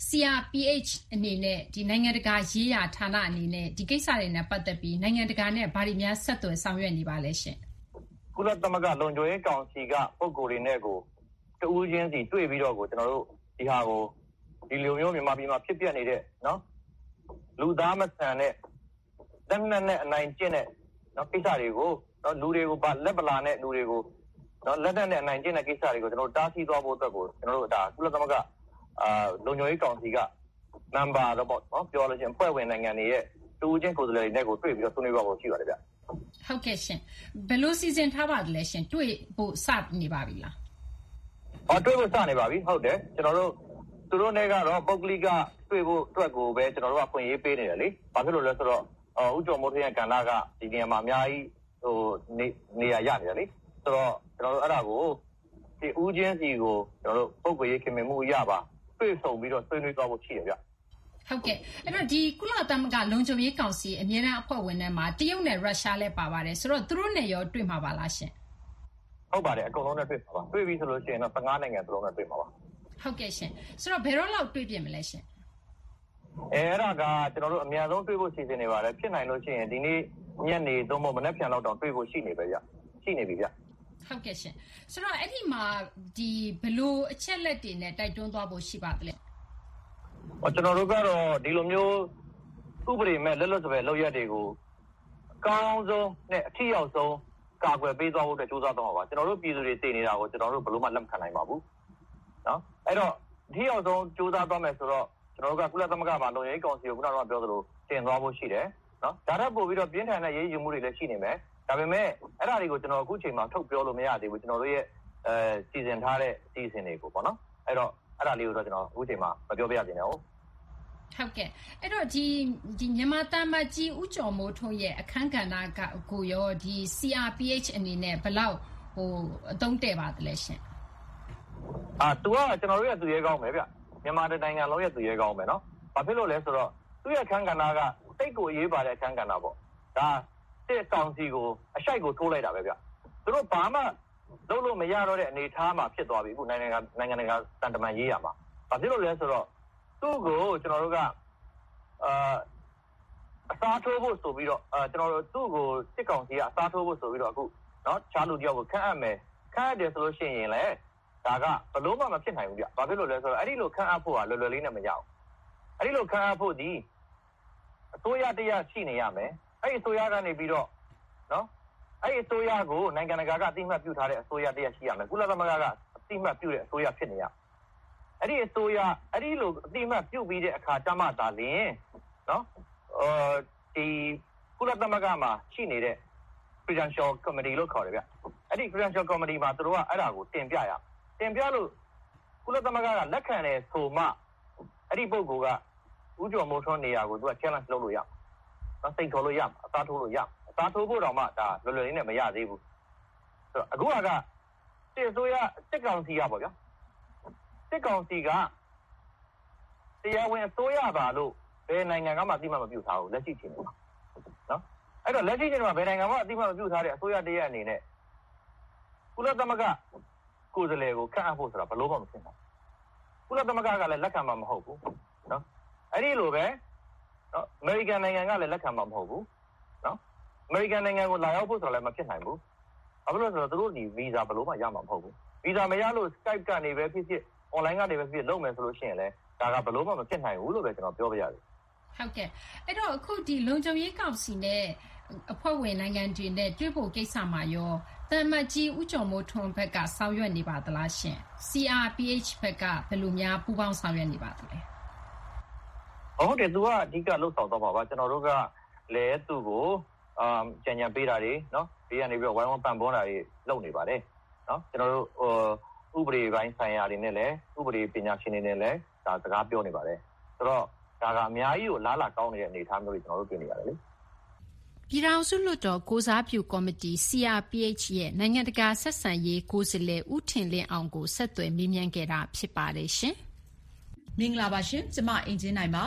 C R P H အနေနဲ့ဒီနိုင်ငံတကာရေးရာဌာနအနေနဲ့ဒီကိစ္စတွေနဲ့ပတ်သက်ပြီးနိုင်ငံတကာနဲ့ဘာတွေများဆက်သွယ်ဆောင်ရွက်နေပါလဲရှင်ကုလသမဂ္ဂလုံခြုံရေးကောင်စီကပုံကိုယ်တွေနဲ့ကိုတဦးချင်းစီတွေ့ပြီးတော့ကိုကျွန်တော်တို့ဒီဟာကိုဒီလိုမျိုးမြန်မာပြည်မှာဖြစ်ပျက်နေတဲ့နော်လူသားမဆန်တဲ့လက်နက်နဲ့အနိုင်ကျင့်တဲ့နော်ကိစ္စတွေကိုနော်လူတွေကိုပါလက်ပလာနဲ့လူတွေကိုနော်လက်နက်နဲ့အနိုင်ကျင့်တဲ့ကိစ္စတွေကိုကျွန်တော်တို့တားဆီးသွားဖို့အတွက်ကိုကျွန်တော်တို့ဒါကုလသမဂ္ဂအာလုံခြုံရေးကောင်စီကနံပါတ်တော့ပေါ့နော်ပြောလို့ချင်းဖွဲ့ဝင်နိုင်ငံတွေရဲ့တူးချင်းကိုယ်စားလှယ်တွေနဲ့ကိုတွေ့ပြီးတော့ဆွေးနွေးဖို့ရှိပါတယ်ဗျဟုတ်ကဲ့ရှင်ဘယ်လိုစီစဉ်ထားပါသလဲရှင်တွေ့ဖို့စနေပါပြီလားအော်တွေ့ဖို့စနေပါပြီဟုတ်တယ်ကျွန်တော်တို့သူတို့နဲ့ကတော့ပုဂ္ဂလိကတွေ့ဖို့အတွက်ကိုပဲကျွန်တော်တို့ကဖွင့်ရေးပေးနေတယ်လေဘာဖြစ်လို့လဲဆိုတော့ဥကြုံမိုးထရဲ့ကဏ္ဍကဒီနေရာမှာအများကြီးဟိုနေနေရာရနေတယ်လေဆိုတော့ကျွန်တော်တို့အဲ့ဒါကိုဒီဦးချင်းစီကိုကျွန်တော်တို့ပုဂ္ဂိုလ်ရေးခင်မင်မှုရပါတွေ့ဆုံပြီးတော့ဆွေးနွေးသွားဖို့ရှိတယ်ဗျဟုတ်ကဲ့အဲ့တော့ဒီကုလသမဂ္ဂလုံခြုံရေးကောင်စီအမြဲတမ်းအဖွဲ့ဝင်တွေမှာတရုတ်နဲ့ရုရှားလည်းပါပါတယ်ဆိုတော့သူတို့နဲ့ရောတွေ့မှာပါလားရှင်ဟုတ်ပါတယ်အကုန်လုံးနဲ့တွေ့ပါပါတွေ့ပြီဆိုလို့ရှိရင်တော့fifteenနိုင်ငံစလုံးနဲ့တွေ့မှာပါဟုတ်ကဲ့ရှင်ဆိုတော့ဘယ်တော့လောက်တွေ့ပြင်မလဲရှင်အဲအဲ့ဒါကကျွန်တော်တို့အများဆုံးတွေ့ဖို့စီစဉ်နေပါတယ်ဖြစ်နိုင်လို့ရှိရင်ဒီနေ့ညနေသုံးဖို့မနေ့ပြန်လောက်တောင်တွေ့ဖို့ရှိနေပဲဗျရှိနေပြီဗျဟုတ်ကဲ့ရှင်ဆိုတော့အဲ့ဒီမှာဒီဘလို့အချက်လက်တွေနဲ့တိုက်တွန်းသွားဖို့ရှိပါသလဲဟောကျွန်တော်တို့ကတော့ဒီလိုမျိုးဥပဒေမဲ့လက်လွတ်စပယ်လုပ်ရက်တွေကိုအကောင်းဆုံးနဲ့အထီးရောက်ဆုံးကာကွယ်ပေးသွားဖို့အတွက်ကြိုးစားသွားပါကျွန်တော်တို့ပြည်သူတွေတည်နေတာကိုကျွန်တော်တို့ဘယ်လို့မှလက်မခံနိုင်ပါဘူးနော်အဲ့တော့အထီးရောက်ဆုံးကြိုးစားသွားမယ်ဆိုတော့ကျွန်တော်တို့ကကုလသမဂ္ဂမှာလုံခြုံရေးကောင်စီကိုခုနကပြောသလိုတင်သွားဖို့ရှိတယ်နော်ဒါထက်ပိုပြီးတော့ပြင်းထန်တဲ့ရေးယူမှုတွေလည်းရှိနေမယ်ဒါပေမဲ့အဲ့ဒါတွေကိုကျွန်တော်အခုချိန်မှာထုတ်ပြောလို့မရသေးဘူးကျွန်တော်တို့ရဲ့အဲစီစဉ်ထားတဲ့အစီအစဉ်တွေကိုပေါ့နော်အဲ့တော့အဲ့ဒါလေးကိုတော့ကျွန်တော်အခုချိန်မှာမပြောပြရသေးနဲ့ဟုတ်ဟုတ်ကဲ့အဲ့တော့ဒီဒီမြန်မာတမန်ကြီးဦးကျော်မိုးထွန်းရဲ့အခန်းကဏ္ဍကကိုရောဒီ C R P H အနေနဲ့ဘယ်လောက်ဟိုအသုံးတည့်ပါသလဲရှင်အာ तू ကကျွန်တော်တို့ရဲ့သူရဲကောင်းပဲဗျမြန်မာနိုင်ငံလုံးရဲ့သူရဲကောင်းပဲเนาะဘာဖြစ်လို့လဲဆိုတော့သူ့ရဲ့အခန်းကဏ္ဍကတိတ်ကိုရေးပါတဲ့အခန်းကဏ္ဍပေါ့ဒါစစ်ကောင်စီကိုအရှိုက်ကိုထိုးလိုက်တာပဲဗျသူတို့ဘာမှလုပ်လို့မရတော့တဲ့အနေအထားမှာဖြစ်သွားပြီအခုနိုင်ငံကနိုင်ငံတကာတန်တမန်ရေးရမှာဘာဖြစ်လို့လဲဆိုတော့သူ့ကိုကျွန်တော်တို့ကအာအစားထိုးဖို့ဆိုပြီးတော့အာကျွန်တော်တို့သူ့ကိုစစ်ကောင်စီကအစားထိုးဖို့ဆိုပြီးတော့အခုเนาะချားလူတယောက်ကိုခန့်အပ်မယ်ခန့်အပ်တယ်ဆိုလို့ရှိရင်လည်းဒါကဘလို့မှမဖြစ်နိုင်ဘူးဗျဘာဖြစ်လို့လဲဆိုတော့အဲ့ဒီလိုခန့်အပ်ဖို့ကလွယ်လွယ်လေးနဲ့မရအောင်အဲ့ဒီလိုခန့်အပ်ဖို့ဒီအစိုးရတရားရှိနေရမယ်အဲ့ဒီအစိုးရကနေပြီးတော့เนาะအဲ့ဒီအစိုးရကိုနိုင်ငံတကာကအသိအမှတ်ပြုထားတဲ့အစိုးရတရားရှိရမယ်ကုလသမဂ္ဂကအသိအမှတ်ပြုတဲ့အစိုးရဖြစ်နေရအဲ့ဒီအစိုးရအဲ့ဒီလိုအသိအမှတ်ပြုပြီးတဲ့အခါကျမှသာလျှင်เนาะအာဒီကုလသမဂ္ဂမှာရှိနေတဲ့ Credential Committee လို့ခေါ်တယ်ဗျအဲ့ဒီ Credential Committee မှာသူတို့ကအဲ့ဒါကိုတင်ပြရတင်ပြလို့ကုလသမဂ္ဂကလက်ခံတယ်ဆိုမှအဲ့ဒီပုဂ္ဂိုလ်ကဥကြုံမိုးထွန်းနေရာကိုသူက challenge လုပ်လို့ရနော်စိတ်ထော်လို့ရအသားထိုးလို့ရအသားထိုးဖို့တော့မှဒါလွယ်လွယ်လေးနဲ့မရသေးဘူးဆိုတော့အခုကစစ်အစိုးရစစ်ကောင်စီကပေါ့ဗျာစစ်ကောင်စီကတရားဝင်အစိုးရပါလို့ဘယ်နိုင်ငံကမှအသိမှမပြုထားဘူးလက်ရှိချိန်မှာနော်အဲ့တော့လက်ရှိချိန်မှာဘယ်နိုင်ငံမှအသိမှမပြုထားတဲ့အစိုးရတရားအနေနဲ့ကုလသမဂ္ဂကိုယ်စားလှယ်ကိုခန့်အပ်ဖို့ဆိုတာဘယ်လိုမှမဖြစ်နိုင်ကုလသမဂ္ဂကလည်းလက်ခံမှာမဟုတ်ဘူးနော်အဲ့ဒီလိုပဲနော်အမေရိကန်နိုင်ငံကလည်းလက်ခံမှာမဟုတ်ဘူးနော်အမေရိကန်နိုင်ငံကိုလာရောက်ဖို့ဆိုတာလည်းမဖြစ်နိုင်ဘူးဘာလို့လဲဆိုတော့သူတို့ဒီဗီဇာဘယ်လိုမှရမှာမဟုတ်ဘူးဗီဇာမရလို့ Skype ကနေပဲဖြစ်ဖြစ် online ကနေပဲဖြစ်လုပ်မယ်ဆိုလို့ရှိရင်လည်းဒါကဘယ်လိုမှမဖြစ်နိုင်ဘူးလို့ပဲကျွန်တော်ပြောပြရတယ်ဟုတ်ကဲ့အဲ့တော့အခုဒီလုံခြုံရေးကောင်စီနဲ့အဖွဲ့ဝင်နိုင်ငံတွေနဲ့တွေ့ဖို့ကိစ္စမှာရောတမန်ကြီးဦးကျော်မိုးထွန်းဘက်ကဆောင်ရွက်နေပါသလားရှင် C R P H ဘက်ကဘယ်လိုများပူးပေါင်းဆောင်ရွက်နေပါသလဲဟုတ်တယ်သူကအဓိကလှုပ်ဆောင်တော့ပါပါကျွန်တော်တို့ကလည်းသူ့ကိုအာကြံကြံပေးတာတွေเนาะဘေးကနေပြီးတော့ဝိုင်းဝန်းပံ့ပိုးတာတွေလုပ်နေပါတယ်เนาะကျွန်တော်တို့ဟိုဥပဒေပိုင်းဆိုင်ရာတွေနဲ့လည်းဥပဒေပညာရှင်တွေနဲ့လည်းဒါစကားပြောနေပါတယ်ဆိုတော့ဒါကအများကြီးကိုလားလာကောင်းနေတဲ့အနေအထားမျိုးတွေကျွန်တော်တို့တွေ့နေရတယ်လေပြည်ထောင်စုလွှတ်တော်ကိုစားပြုကော်မတီ C R P H ရဲ့နိုင်ငံတကာဆက်ဆံရေးကိုယ်စားလှယ်ဦးထင်လင်းအောင်ကိုဆက်သွယ်မေးမြန်းခဲ့တာဖြစ်ပါတယ်ရှင်မင်္ဂလာပါရှင်ကျမအင်ဂျင်နိုင်ပါ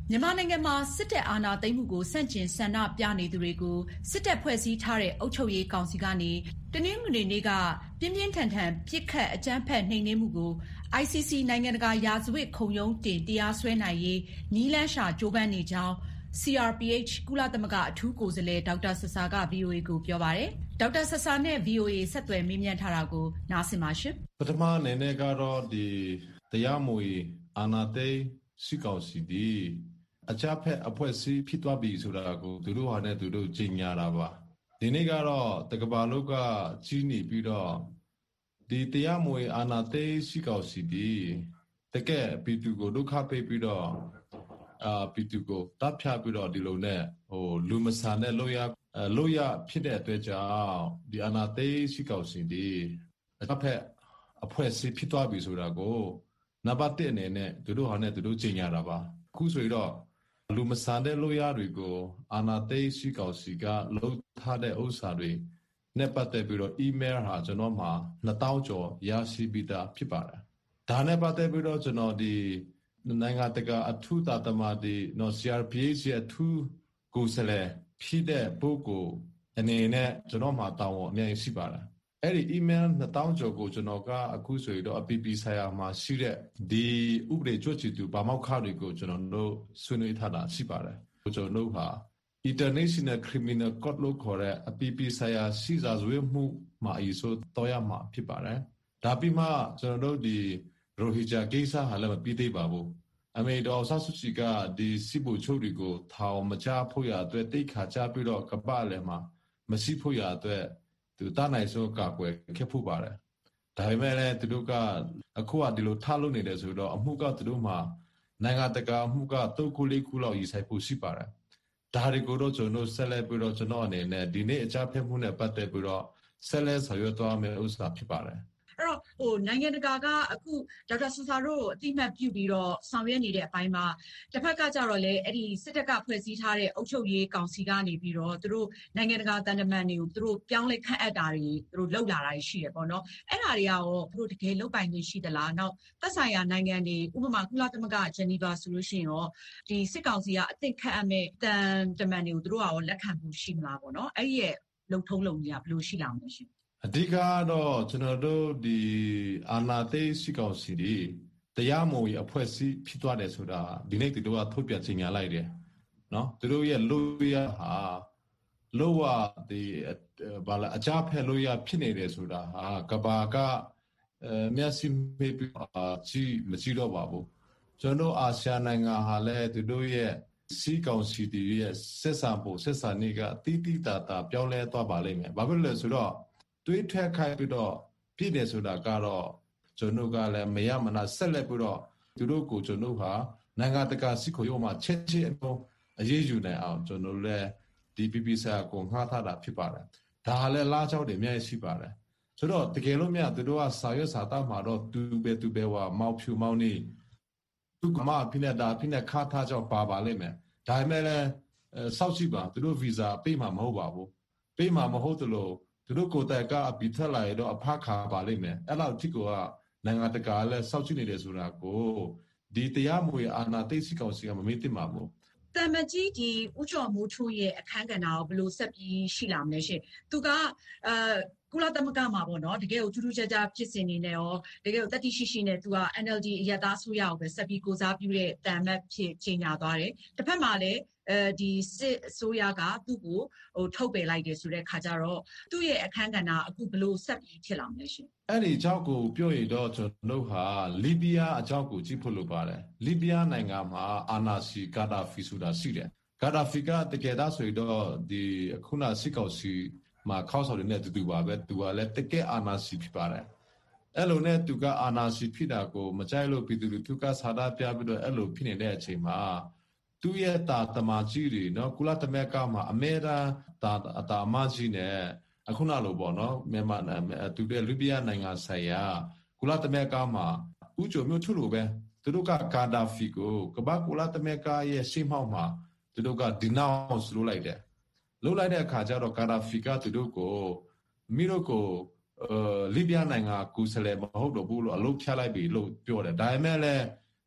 မြန်မာနိုင်ငံမှာစစ်တပ်အာဏာသိမ်းမှုကိုဆန့်ကျင်ဆန္ဒပြနေသူတွေကိုစစ်တပ်ဖွဲ့စည်းထားတဲ့အုပ်ချုပ်ရေးကောင်စီကနေတနင်္ဂနွေနေ့ကပြင်းပြင်းထန်ထန်ပစ်ခတ်အကြမ်းဖက်နှိမ်နင်းမှုကို I C C နိုင်ငံတကာရာဇဝတ်ခုံရုံးတင်တရားစွဲနိုင်ရေးနည်းလမ်းရှာကြိုးပမ်းနေကြောင်း C R P H ကုလသမဂ္ဂအထူးကိုယ်စားလှယ်ဒေါက်တာဆဆာက ဗွီအိုအေကိုပြောပါတယ်။ဒေါက်တာဆဆာနဲ့ ဗွီအိုအေဆက်သွယ်မေးမြန်းထားတာကိုနားဆင်ပါရှင်။ပထမအနေနဲ့ကတော့ဒီတရားမဝင်အာဏာသိမ်းစစ်ကောင်စီဒီအကြမ်းဖက်အဖွဲ့အစည်းဖြစ်သွားပြီဆိုတာကိုသူတို့ဟာနဲ့သူတို့ကြေညာတာပါဒီနေ့ကတော့တကဘာလုံးကကြီးနေပြီးတော့ဒီတရားမဝင်အာဏာသိမ်းစစ်ကောင်စီဒီတကယ်ပြည်သူကိုဒုက္ခပေးပြီးတော့အာပြည်သူကိုတပ်ဖြတ်ပြီးတော့ဒီလိုနဲ့ဟိုလူမဆန်တဲ့လို့ရလို့ရဖြစ်တဲ့အတွက်ကြောင့်ဒီအာဏာသိမ်းစစ်ကောင်စီဒီအကြမ်းဖက်အဖွဲ့အစည်းဖြစ်သွားပြီဆိုတာကိုနံပါတ်တစ်အနေနဲ့သူတို့ဟာနဲ့သူတို့ကြေညာတာပါအခုဆိုတော့လူမဆန်တဲ့လို့ရတွေကိုအာဏာသိမ်းစစ်ကောင်စီကလှုပ်ထားတဲ့ဥစ္စာတွေနဲ့ပတ်သက်ပြီးတော့ email ဟာကျွန်တော်မှာနှစ်သောင်းကျော်ရရှိပြီးသားဖြစ်ပါတယ်ဒါနဲ့ပတ်သက်ပြီးတော့ကျွန်တော်ဒီနိုင်ငံတကာအထူးတာတမဒီနော် C R P H ရဲ့အထူးကိုယ်စားလှယ်ဖြစ်တဲ့ပုဂ္ဂိုလ်အနေနဲ့ကျွန်တော်မှာတောင်းဝန်အများကြီးရှိပါတယ်အဲ့ဒီ email နှစ်သောင်းကျော်ကိုကျွန်တော်ကအခုဆိုရင်တော့အပီပီဆိုင်ရာမှာရှိတဲ့ဒီဥပဒေကြွချီသူဗမာခါတွေကိုကျွန်တော်တို့ဆွေးနွေးထားတာရှိပါတယ်ကျွန်တော်တို့ဟာ International Criminal Court လို့ခေါ်တဲ့အပီပီဆိုင်ရာစီစာဇွေးမှုမှာအရေးဆိုတော့ရမှာဖြစ်ပါတယ်ဒါပြီးမှကျွန်တော်တို့ဒီရိုဟီဂျာကိစ္စဟာလည်းမပြီးသေးပါဘူးအမေတော်ဆဆုချီကဒီစစ်ဗိုလ်ချုပ်တွေကိုထောင်မချဖို့ရအတွက်တိတ်ခါချပြီးတော့ကပ္ပလည်းမှာမရှိဖို့ရအတွက်သူတနိုင်ဆိုကာကွယ်ခဲ့ဖို့ပါတယ်ဒါပေမဲ့လည်းသူတို့ကအခုကဒီလိုထားလို့နေတယ်ဆိုတော့အမှုကသူတို့မှာနိုင်ငံတကာအမှုကတုတ်ခုလေးခုလောက်ရည်ဆိုင်ဖို့ရှိပါတယ်ဒါတွေကိုတော့ကျွန်တော်ဆက်လက်ပြီးတော့ကျွန်တော်အနေနဲ့ဒီနေ့အကြမ်းဖက်မှုနဲ့ပတ်သက်ပြီးတော့ဆက်လက်ဆောင်ရွက်သွားမယ်ဥစ္စာဖြစ်ပါတယ်အဲ့တော့ဟိုနိုင်ငံတကာကအခုဒေါက်တာဆဆာတို့အတိအမှတ်ပြုပြီးတော့ဆောင်ရွက်နေတဲ့အပိုင်းမှာတစ်ဖက်ကကြတော့လေအဲ့ဒီစစ်တပ်ကဖွဲ့စည်းထားတဲ့အုပ်ချုပ်ရေးကောင်စီကနေပြီးတော့သူတို့နိုင်ငံတကာတန်တမန်တွေကိုသူတို့ပြောင်းလဲခန့်အပ်တာတွေသူတို့လုပ်လာတာရှိတယ်ပေါ့နော်အဲ့ဒါတွေကရောသူတို့တကယ်လုပ်ပိုင်နေရှိသလားနောက်သက်ဆိုင်ရာနိုင်ငံတွေဥပမာကုလသမဂ္ဂဂျနီဗာဆိုလို့ရှိရင်ရောဒီစစ်ကောင်စီကအသင့်ခန့်အပ်မဲ့တန်တမန်တွေကိုသူတို့ကရောလက်ခံမှုရှိမလားပေါ့နော်အဲ့ဒီရဲ့လုံထုံးလုံကြီးကဘယ်လိုရှိလာမလဲရှင်အဓိကတော့ကျွန်တော်တို့ဒီအာဏာသိမ်းစစ်ကောင်စီတွေတရားမဝင်အဖွဲ့အစည်းဖြစ်သွားတယ်ဆိုတာဒီနေ့သူတို့ကထုတ်ပြန်ကြေညာလိုက်တယ်နော်သူတို့ရဲ့လို့ရဟာလို့ရဒီဘာလဲအကြဖက်လို့ရဖြစ်နေတယ်ဆိုတာဟာကဘာကအဲမျက်စိမေးပြီးကြီးမကြည့်တော့ပါဘူးကျွန်တော်အာဆီယံနိုင်ငံဟာလည်းသူတို့ရဲ့စီကောင်စီတွေရဲ့ဆက်ဆံဖို့ဆက်ဆံနေကတိတိတာတာပြောင်းလဲသွားပါလိမ့်မယ်ဘာဖြစ်လို့လဲဆိုတော့တွေးထက်ခိုက်ပြီးတော့ပြည်တယ်ဆိုတာကတော့ကျွန်တော်ကလည်းမရမနာဆက်လက်ပြီးတော့သူတို့ကိုကျွန်တော်ဟာနိုင်ငံတကာစစ်ခေါ်ရုံမှာချက်ချင်းအရေးယူနိုင်အောင်ကျွန်တော်လည်းဒီ P P ဆာကိုငှားထားတာဖြစ်ပါတယ်ဒါလည်းလားချောက်တွေအများကြီးရှိပါတယ်ဆိုတော့တကယ်လို့မြတ်သူတို့ကစာရွက်စာတမ်းမှာတော့သူပဲသူပဲဝါမောက်ဖြူမောင်းနေသူကမှဖိနေတာဖိနေခါထားကြောက်ပါပါလိမ့်မယ်ဒါပေမဲ့လည်းစောက်ရှိပါသူတို့ဗီဇာပေးမှာမဟုတ်ပါဘူးပေးမှာမဟုတ်သလိုသူတို့ကိုယ်တိုင်ကအပိထက်လာရတော့အဖခါပါလိမ့်မယ်အဲ့လောက်ထိကနိုင်ငံတကာလည်းစောက်ကြည့်နေတယ်ဆိုတာကိုဒီတရားမဝင်အာဏာသိမ်းစစ်ကောင်စီကမမေ့သင့်ပါဘူးတမကြီးဒီဦးကျော်မိုးထွန်းရဲ့အခန်းကဏ္ဍကိုဘယ်လိုဆက်ပြီးရှိလာမလဲရှင်သူကအဲကုလသမဂ္ဂမှာပေါ့နော်တကယ်ကိုထူးထူးခြားခြားဖြစ်စဉ်နေနဲ့ရောတကယ်ကိုတတိရှိရှိနဲ့သူက N L D အရပ်သားအစိုးရကိုပဲဆက်ပြီးကိုစားပြုတဲ့တန်မတ်ဖြစ်ကြီးညာသွားတယ်တစ်ဖက်မှာလည်းအဲဒီစစ်အစိုးရကသူ့ကိုဟိုထုတ်ပယ်လိုက်တယ်ဆိုတဲ့ခါကျတော့သူ့ရဲ့အခန်းကဏ္ဍအခုဘယ်လိုဆက်ပြီးဖြစ်လာမလဲရှင်အဲ့ဒီအကြောင်းကိုပြောရတော့ကျွန်တော်ဟာလီဘီယာအကြောင်းကိုကြည့်ဖို့လိုပါတယ်လီဘီယာနိုင်ငံမှာအာနာစီကာဒါဖီဆိုတာရှိတယ်ကာဒါဖီကတကယ်တော့ဆိုတော့ဒီခုနစစ်ကောင်စီမှာခေါက်ဆောင်နေတဲ့တူတူပါပဲသူကလည်းတကယ်အာနာစီဖြစ်ပါတယ်အဲ့လိုနဲ့သူကအာနာစီဖြစ်တာကိုမကြိုက်လို့ပြည်သူလူထုကစာသားပြပြီးတော့အဲ့လိုဖြစ်နေတဲ့အချိန်မှာသူရဲ့တာတမကြီးတွေနော်ကုလသမဂ္ဂမှာအမေရိကန်တာအတာမကြီးနဲ့အခုနလိုပေါ့နော်မြန်မာသူတဲ့လီဘီယာနိုင်ငံဆိုင်ရာကုလသမဂ္ဂမှာဥကြုံမျိုးထုလို့ပဲသူတို့ကကာဒါဖီကိုကဘာကုလသမဂ္ဂရဲ့ရှေ့မှောက်မှာသူတို့က denounce လုပ်လိုက်တယ်လုပ်လိုက်တဲ့အခါကျတော့ကာဒါဖီကသူတို့ကိုမိတို့ကိုလီဘီယာနိုင်ငံကိုဆယ်လဲမဟုတ်တော့ဘူးလို့အလုပ်ဖြတ်လိုက်ပြီလို့ပြောတယ်ဒါပေမဲ့လည်း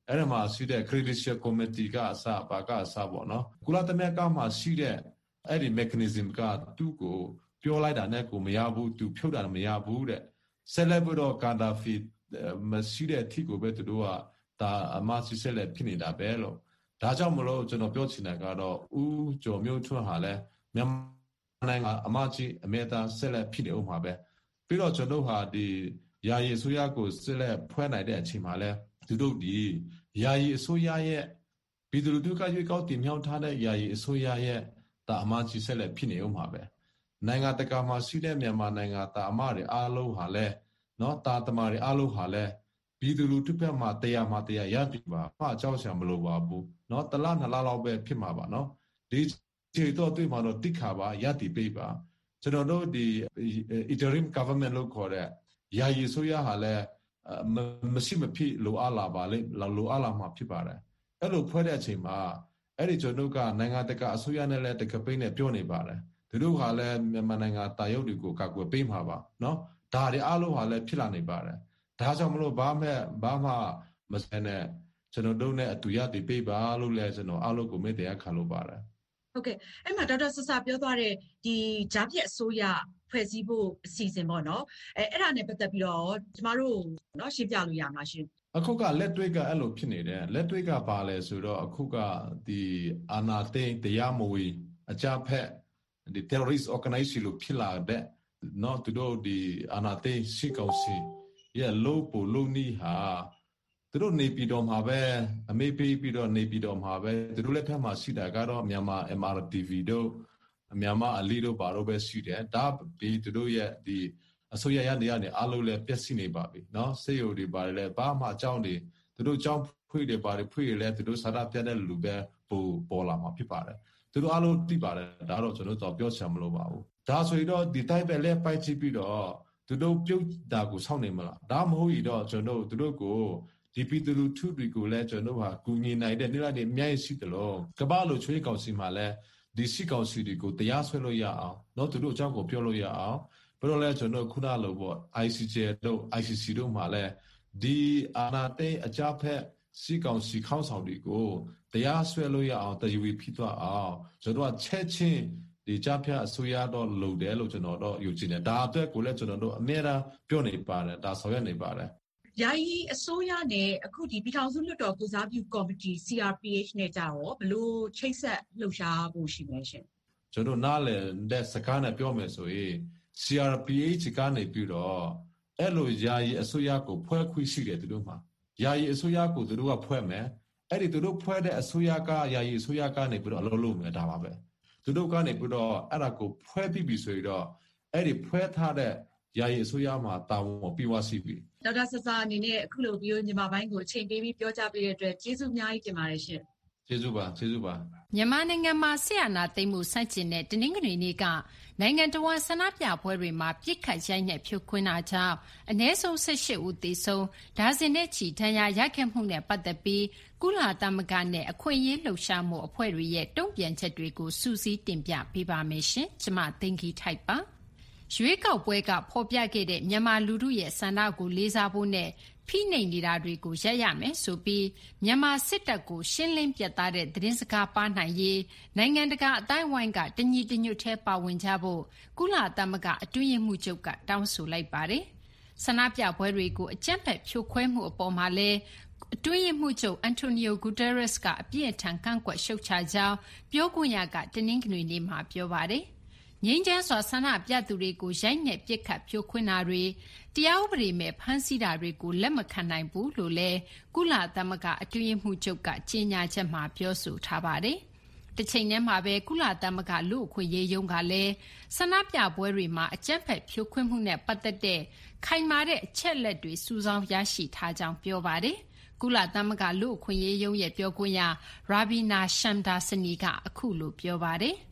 အဲ့ဒါမှာရှိတဲ့ credential committee ကအစဘာကအစပေါ့နော်ကုလသမဂ္ဂမှာရှိတဲ့အဲ့ဒီ mechanism ကသူ့ကိုပြောလိုက်တာနဲ့ကိုမရဘူးသူဖြုတ်တာမရဘူးတဲ့ဆက်လက်ပြီးတော့ကာဒါဖီမရှိတဲ့အထီကိုပဲသူတို့ကဒါအမဆီဆက်လက်ဖြစ်နေတာပဲလို့ဒါကြောင့်မလို့ကျွန်တော်ပြောချင်တာကတော့ဦးကျော်မျိုးထွန်းဟာလည်းမြန်မာနိုင်ငံအမကြီးအမေသားဆက်လက်ဖြစ်နေဦးမှာပဲပြီးတော့ကျွန်တော်ဟာဒီယာယီအစိုးရကိုဆက်လက်ဖွဲ့နိုင်တဲ့အချိန်မှာလဲသူတို့ဒီယာယီအစိုးရရဲ့ပြည်သူလူထုကရွေးကောက်တင်မြှောက်ထားတဲ့ယာယီအစိုးရရဲ့ဒါအမကြီးဆက်လက်ဖြစ်နေဦးမှာပဲနိုင်ငံတကာမှာရှိတဲ့မြန်မာနိုင်ငံဒါအမတွေအားလုံးဟာလဲနော်တာတမာတွေအားလုံးဟာလဲပြည်သူလူထုဘက်မှာတရားမှာတရားရပြီပါအဖအကြောက်ရှာမလို့ပါဘူးနော်တလားနှစ်လားလောက်ပဲဖြစ်မှာပါနော်ဒီခြေတော့တွေ့မှာတော့တိခါပါရတည်ပေးပါကျွန်တော်တို့ဒီ interim government လို့ခေါ်တဲ့ယာယီဆိုရဟာလဲမရှိမဖြစ်လိုအပ်လာပါလေလိုအပ်လာမှာဖြစ်ပါတယ်အဲ့လိုဖွဲ့တဲ့အချိန်မှာအဲ့ဒီကျွန်တော်ကနိုင်ငံတကာအစိုးရနဲ့လည်းတကပိတ်နဲ့ပြောနေပါတယ်သူတို့ကလည်းမြန်မာနိုင်ငံတာရုပ်တွေကိုကာကွယ်ပေးမှာပါနော်ဒါတွေအားလုံးဟာလည်းဖြစ်လာနေပါတယ်ဒါကြောင့်မလို့ဘာမှဘာမှမစနဲ့ကျွန်တော်တို့နဲ့အတူရတည်ပေးပါလို့လည်းကျွန်တော်အားလုံးကိုမေတ္တာခံလို့ပါတယ်ဟုတ်ကဲ့အဲ့မှာဒေါက်တာဆဆပြောသွားတဲ့ဒီဂျာပြက်အစိုးရဖွဲ့စည်းဖို့အစီအစဉ်ပေါ့နော်အဲအဲ့ဒါနဲ့ပတ်သက်ပြီးတော့ကျမတို့နော်ရှင်းပြလို့ရမှာရှင်အခုကလက်တွေ့ကအဲ့လိုဖြစ်နေတယ်လက်တွေ့ကပါလဲဆိုတော့အခုကဒီအာနာသိန်းတရားမဝင်အကြဖက်ဒီ terrorist organization လို့ဖြစ်လာတဲ့နော်သူတို့ဒီအာနာသိန်းရှိကောင်စီရဲ့လို့ပို့လို့နီးဟာသူတို့နေပြည်တော်မှာပဲအမေပေးပြီးတော့နေပြည်တော်မှာပဲသူတို့လက်ထက်မှာရှိတာကတော့မြန်မာ M R T V တို့မြန်မာအလီတို့ဘာလို့ပဲရှိတယ်ဒါဒီသူတို့ရဲ့ဒီအစိုးရရနေရနေအားလုံးလည်းပြည့်စုံနေပါပြီเนาะစေယိုတွေပါတယ်လဲဘာမှအကြောင်းတွေသူတို့အကြောင်းဖွေတွေပါတယ်ဖွေလဲသူတို့စာရပြတဲ့လူပဲပို့ပေါ်လာမှာဖြစ်ပါတယ်သူတို့အားလုံးသိပါတယ်ဒါတော့ကျွန်တော်တော့ပြောချင်မလို့ပါဘူးဒါဆိုရင်တော့ဒီတိုင်းပဲလဲပိုက်ကြည့်ပြီးတော့သူတို့ပြုတ်တာကိုစောင့်နေမလားဒါမဟုတ်ရင်တော့ကျွန်တော်သူတို့ကိုဒီပြည်သူလူထုတွေကိုလည်းကျွန်တော်ဟာကူညီနိုင်တဲ့နေ့လိုက်နေအများကြီးရှိတယ်လို့ကမ္ဘာလိုချွေးကောင်စီမှာလည်းဒီစီကောင်စီတွေကိုတရားဆွဲလို့ရအောင်เนาะသူတို့အကြောင်းကိုပြောလို့ရအောင်ဘယ်လိုလဲကျွန်တော်ခုနလိုပေါ့ I C J တို့ I C C တို့မှာလည်းဒီအာဏာသိမ်းအကြဖက်စီကောင်စီခေါင်းဆောင်တွေကိုတရားဆွဲလို့ရအောင်တယူပြီးဖြစ်သွားအောင်ကျွန်တော်ကချက်ချင်းဒီကြဖက်အစိုးရတော့လုပ်တယ်လို့ကျွန်တော်တော့ယူကြည့်တယ်ဒါအတွက်ကိုလည်းကျွန်တော်တို့အများအားပြောနေပါတယ်ဒါဆောင်ရွက်နေပါတယ်ယာယီအစိုးရနဲ့အခုဒီပြည်ထောင်စုလွှတ်တော်ကိုစားပြုကော်မတီ C R P H နဲ့ကြတော့ဘလို့ချိတ်ဆက်လှုပ်ရှားဖို့ရှိလဲရှင်ကျွန်တော်နားလည်တဲ့စကားနဲ့ပြောမယ်ဆိုရင် C R P H ကနေပြီးတော့အဲ့လိုယာယီအစိုးရကိုဖွဲ့ခွင့်ရှိတယ်သူတို့မှာယာယီအစိုးရကိုသူတို့ကဖွဲ့မယ်အဲ့ဒီသူတို့ဖွဲ့တဲ့အစိုးရကယာယီအစိုးရကနေပြီးတော့အလုပ်လုပ်မယ်ဒါပါပဲသူတို့ကနေပြီးတော့အဲ့ဒါကိုဖွဲ့ပြီးပြီဆိုရင်တော့အဲ့ဒီဖွဲ့ထားတဲ့ယာယီအစိုးရမှာတာဝန်ပြီးွားရှိပြီဒေါက်တာဆဆအနေနဲ့အခုလိုပြီးမြန်မာပိုင်းကိုအချိန်ပေးပြီးပြောကြားပေးတဲ့အတွက်ကျေးဇူးအများကြီးတင်ပါတယ်ရှင်ကျေးဇူးပါကျေးဇူးပါမြန်မာနိုင်ငံမှာဆရာနာသိမ်းမှုစန့်ကျင်တဲ့တနင်္ဂနွေနေ့ကနိုင်ငံတော်ဆန္ဒပြပွဲတွေမှာပြစ်ခတ်ရိုက်နှက်ဖြိုခွင်းတာကြောင့်အနည်းဆုံး၁၈ဦးသေဆုံးဒါဇင်နဲ့ချီဒဏ်ရာရခဲ့မှုနဲ့ပတ်သက်ပြီးကုလသမဂ္ဂနဲ့အခွင့်အရေးလှုပ်ရှားမှုအဖွဲ့တွေရဲ့တုံ့ပြန်ချက်တွေကိုစူးစီးတင်ပြပေးပါမယ်ရှင်။ကျမသိင်္ဂီထိုက်ပါရွေးကောက်ပွဲကဖော်ပြခဲ့တဲ့မြန်မာလူထုရဲ့ဆန္ဒကိုလေးစားဖို့နဲ့ဖိနှိပ်နေတာတွေကိုရပ်ရမယ်ဆိုပြီးမြန်မာစစ်တပ်ကိုရှင်းလင်းပြသတဲ့သတင်းစကားပါနိုင်ရေးနိုင်ငံတကာအတိုင်းအဝိုင်းကတညီတညွတ်ထဲပါဝင်ကြဖို့ကုလသမဂ္ဂအတွင်းရေးမှူးချုပ်ကတောင်းဆိုလိုက်ပါတယ်။ဆန္ဒပြပွဲတွေကိုအကြမ်းဖက်ဖြိုခွဲမှုအပေါ်မှာလည်းအတွင်းရေးမှူးချုပ်အန်တိုနီယိုဂူတာရက်စ်ကအပြည့်အထန်ကန့်ကွက်ရှုတ်ချကြောင်းပြောခွင့်ရကတနင်္ဂနွေနေ့မှာပြောပါတယ်။ငြိမ်းချမ်းစွာဆန္ဒပြသူတွေကိုရိုက်နှက်ပစ်ခတ်ဖြိုခွင်းတာတွေတရားဥပဒေမဲ့ဖမ်းဆီးတာတွေကိုလက်မခံနိုင်ဘူးလို့လည်းကုလသမဂ္ဂအတွင်းရေးမှူးချုပ်ကကြေညာချက်မှာပြောဆိုထားပါတယ်။တစ်ချိန်တည်းမှာပဲကုလသမဂ္ဂလူ့အခွင့်အရေးရုံးကလည်းဆန္ဒပြပွဲတွေမှာအကြမ်းဖက်ဖြိုခွင်းမှုနဲ့ပတ်သက်တဲ့ခိုင်မာတဲ့အချက်အလက်တွေစုဆောင်းရရှိထားကြောင်းပြောပါတယ်။ကုလသမဂ္ဂလူ့အခွင့်အရေးရုံးရဲ့ပြောခွင့်ရရာဘီနာရှမ်ဒါစနီကအခုလိုပြောပါတယ်။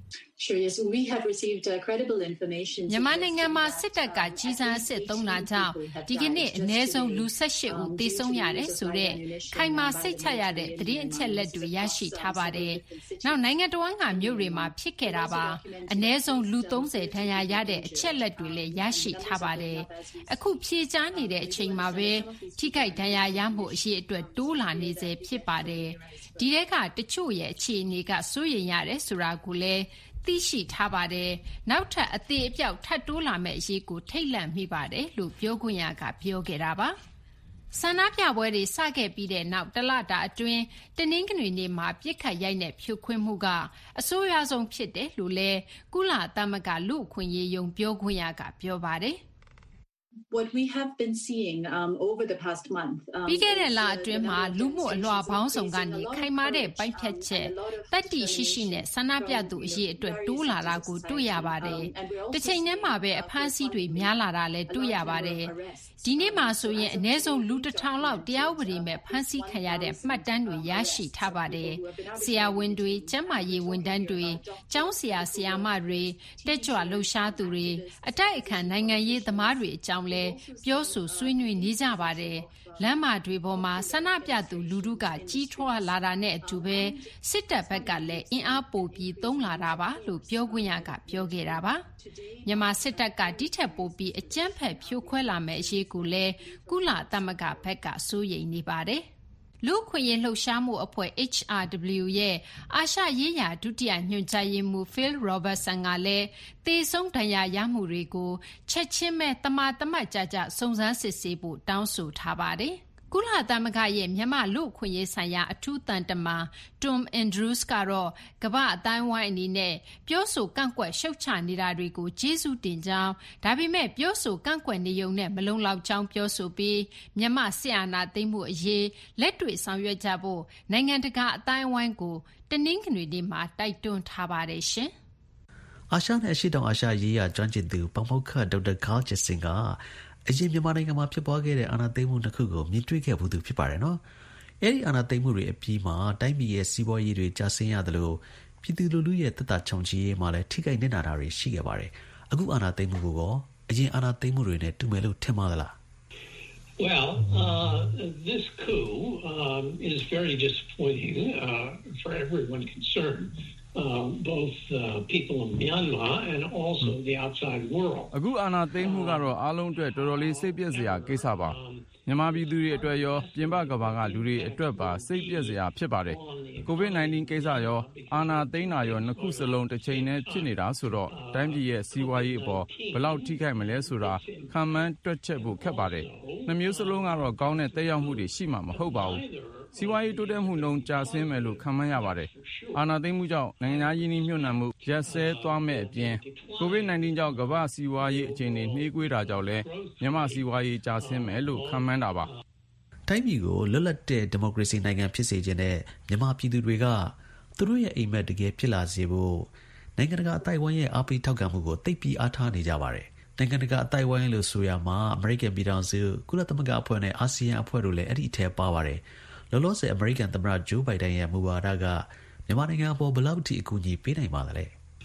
မြန်မာနိုင်ငံမှာစစ်တပ်ကကြီးစားစစ်သုံးတာကြောင့်ဒီကနေ့အနည်းဆုံးလူ၁၈ဦးသေဆုံးရတယ်ဆိုတဲ့ခိုင်မာစိတ်ချရတဲ့သတင်းအချက်လက်တွေရရှိထားပါတယ်။နောက်နိုင်ငံတော်ကမြို့တွေမှာဖြစ်ခဲ့တာပါ။အနည်းဆုံးလူ၃၀ဒဏ်ရာရတဲ့အချက်လက်တွေလည်းရရှိထားပါတယ်။အခုဖြေကြားနေတဲ့အချိန်မှာပဲထိခိုက်ဒဏ်ရာရမှုအရေးအတွက်တိုးလာနေစေဖြစ်ပါတယ်။ဒီတဲ့ကတချို့ရဲ့အခြေအနေကစိုးရိမ်ရတယ်ဆိုတာကိုလည်းသိရှိထားပါတယ်။နောက်ထပ်အသေးအပြောက်ထပ်တိုးလာမယ့်အရေးကိုထိတ်လန့်မိပါတယ်လို့ပြောခွင့်ရကပြောခဲ့တာပါ။ဆန္ဒပြပွဲတွေစခဲ့ပြီးတဲ့နောက်တလတာအတွင်းတနင်္ဂနွေနေ့မှာပြစ်ခတ်ရိုက်နှက်ဖြိုခွင်းမှုကအဆိုးရွားဆုံးဖြစ်တယ်လို့လည်းကုလသမဂ္ဂလူ့အခွင့်အရေးယုံပြောခွင့်ရကပြောပါတယ်။ What we have been seeing um, over the past month ပြီးခဲ့တဲ့လအတွင်းမှာလူမှုအလွှာပေါင်းစုံကနေခိုင်မာတဲ့ပိုင်းဖြတ်ချက်တတိရှိရှိနဲ့ဆန္ဒပြသူအရေးအတွက်တိုးလာတာကိုတွေ့ရပါတယ်။တစ်ချိန်တည်းမှာပဲအဖမ်းဆီးတွေများလာတာလည်းတွေ့ရပါတယ်။ဒီနေ့မှာဆိုရင်အနည်းဆုံးလူတစ်ထောင်လောက်တရားဥပဒေမဲ့ဖမ်းဆီးခံရတဲ့မှတ်တမ်းတွေရရှိထားပါတယ်။ဆရာဝန်တွေ၊ကျန်းမာရေးဝန်ထမ်းတွေ၊ကျောင်းဆရာဆရာမတွေတက်ကြွလှုပ်ရှားသူတွေအတိုက်အခံနိုင်ငံရေးသမားတွေအကြောင်းလဲပြောဆိုဆွေးနွေးနေကြပါတယ်။လမ်းမတွေပေါ်မှာဆန္ဒပြသူလူထုကကြီးထွားလာတာနဲ့အတူပဲစစ်တပ်ဘက်ကလည်းအင်အားပိုပြီးသုံးလာတာပါလို့ပြောခွင့်ရကပြောခဲ့တာပါ။မြန်မာစစ်တပ်ကဒီထက်ပိုပြီးအကြမ်းဖက်ဖြိုခွဲလာမယ့်အရေးကိုလည်းကုလသမဂ္ဂဘက်ကစိုးရိမ်နေပါတယ်။လူ့အခွင့်အရေးလှုပ်ရှားမှုအဖွဲ့ H R W ရဲ့အာရှရေးရာဒုတိယညွှန်ကြားရေးမှူး Phil Robertson ကလည်းသေဆုံးဒဏ်ရာရမှုတွေကိုချက်ချင်းပဲတမာတမတ်ကြကြစုံစမ်းစစ်ဆေးဖို့တောင်းဆိုထားပါတယ်။ကုလသမဂ္ဂရဲ့မြန်မာလူ့အခွင့်အရေးဆိုင်ရာအထူးသံတမန် Tom Andrews ကတော့ကမ္ဘာ့အသိုင်းအဝိုင်းအနေနဲ့ပြောဆိုကန့်ကွက်ရှုတ်ချနေတာတွေကိုကျေးဇူးတင်ကြောင်းဒါပေမဲ့ပြောဆိုကန့်ကွက်နေုံနဲ့မလုံလောက်ကြောင်းပြောဆိုပြီးမြန်မာစစ်အာဏာသိမ်းမှုအရေးလက်တွေ့ဆောင်ရွက်ကြဖို့နိုင်ငံတကာအသိုင်းအဝိုင်းကိုတနင်္ဂနွေနေ့မှာတိုက်တွန်းထားပါတယ်ရှင်။အာရှနဲ့အရှေ့တောင်အာရှရေးရာကျွမ်းကျင်သူပမောက္ခဒေါက်တာကားဂျက်စင်ကအရင်မြန်မာနိုင်ငံမှာဖြစ်ပွားခဲ့တဲ့အာဏာသိမ်းမှုနှစ်ခုကိုမြင်တွေ့ခဲ့ဘူးသူဖြစ်ပါတယ်နော်။အဲဒီအာဏာသိမ်းမှုတွေအပြီးမှာတိုင်းပြည်ရဲ့စီးပွားရေးတွေကျဆင်းရသလိုပြည်သူလူထုရဲ့သက်သာချောင်ချီရေးမှာလည်းထိခိုက်နစ်နာတာတွေရှိခဲ့ပါတယ်။အခုအာဏာသိမ်းမှုကိုရောအရင်အာဏာသိမ်းမှုတွေနဲ့တူမယ်လို့ထင်ပါသလား။ Well, uh, this coup um, is very disappointing uh, for everyone concerned.Um, both uh, people of Myanmar and also the outside world. အခုအာဏာသိမ်းမှုကတော့အားလုံးအတွက်တော်တော်လေးစိတ်ပျက်စရာကိစ္စပါမြန်မာပြည်သူတွေအတွက်ရောပြင်ပကမ္ဘာကလူတွေအတွက်ပါစိတ်ပျက်စရာဖြစ်ပါတယ်ကိုဗစ်၁၉ ကိစ္စရောအာဏာသိမ်းတာရောနှစ်ခုစလုံးတစ်ချိန်နဲ့ဖြစ်နေတာဆိုတော့တိုင်းပြည်ရဲ့စီးပွားရေးအပေါ်ဘယ်လောက်ထိခိုက်မလဲဆိုတာခံမှန်းတွက်ချက်ဖို့ခက်ပါတယ်နှစ်မျိုးစလုံးကတော့ကောင်းတဲ့သက်ရောက်မှုတွေရှိမှာမဟုတ်ပါဘူးစီးပွားရေးတိုးတက်မှုနှုန်းကျဆင်းမယ်လို့ခံမှန်းရပါတယ်။အာဏာသိမ်းမှုကြောင့်နိုင်ငံသားရင်းနှီးမြှုပ်နှံမှုရပ်စဲသွားမဲ့အပြင်ကိုဗစ်၁၉ ကြောင့်ကမ္ဘာစီးပွားရေးအခြေအနေနှေးကွေးတာကြောင့်လည်းမြန်မာစီးပွားရေးကျဆင်းမယ်လို့ခံမှန်းတာပါ။တိုင်းပြည်ကိုလွတ်လပ်တဲ့ဒီမိုကရေစီနိုင်ငံဖြစ်စေခြင်းနဲ့မြန်မာပြည်သူတွေကသူတို့ရဲ့အိမ်မက်တကယ်ဖြစ်လာစေဖို့နိုင်ငံတကာအသိုက်အဝန်းရဲ့အားပေးထောက်ခံမှုကိုသိပ်ပြီးအားထားနေကြပါတယ်။နိုင်ငံတကာအသိုက်အဝန်းလို့ဆိုရမှာအမေရိကန်ပြည်ထောင်စုကုလသမဂ္ဂအဖွဲ့နဲ့အာဆီယံအဖွဲ့တို့လည်းအဲ့ဒီအထက်ပါပါတယ်။လောလောဆယ်အမေရိကန်သမ္မတဂျိုးဘိုင်ဒန်ရဲ့မူဝါဒကမြန်မာနိုင်ငံအပေါ်ဘယ်လောက်ထိအကူအညီပေးနိုင်ပါသလဲ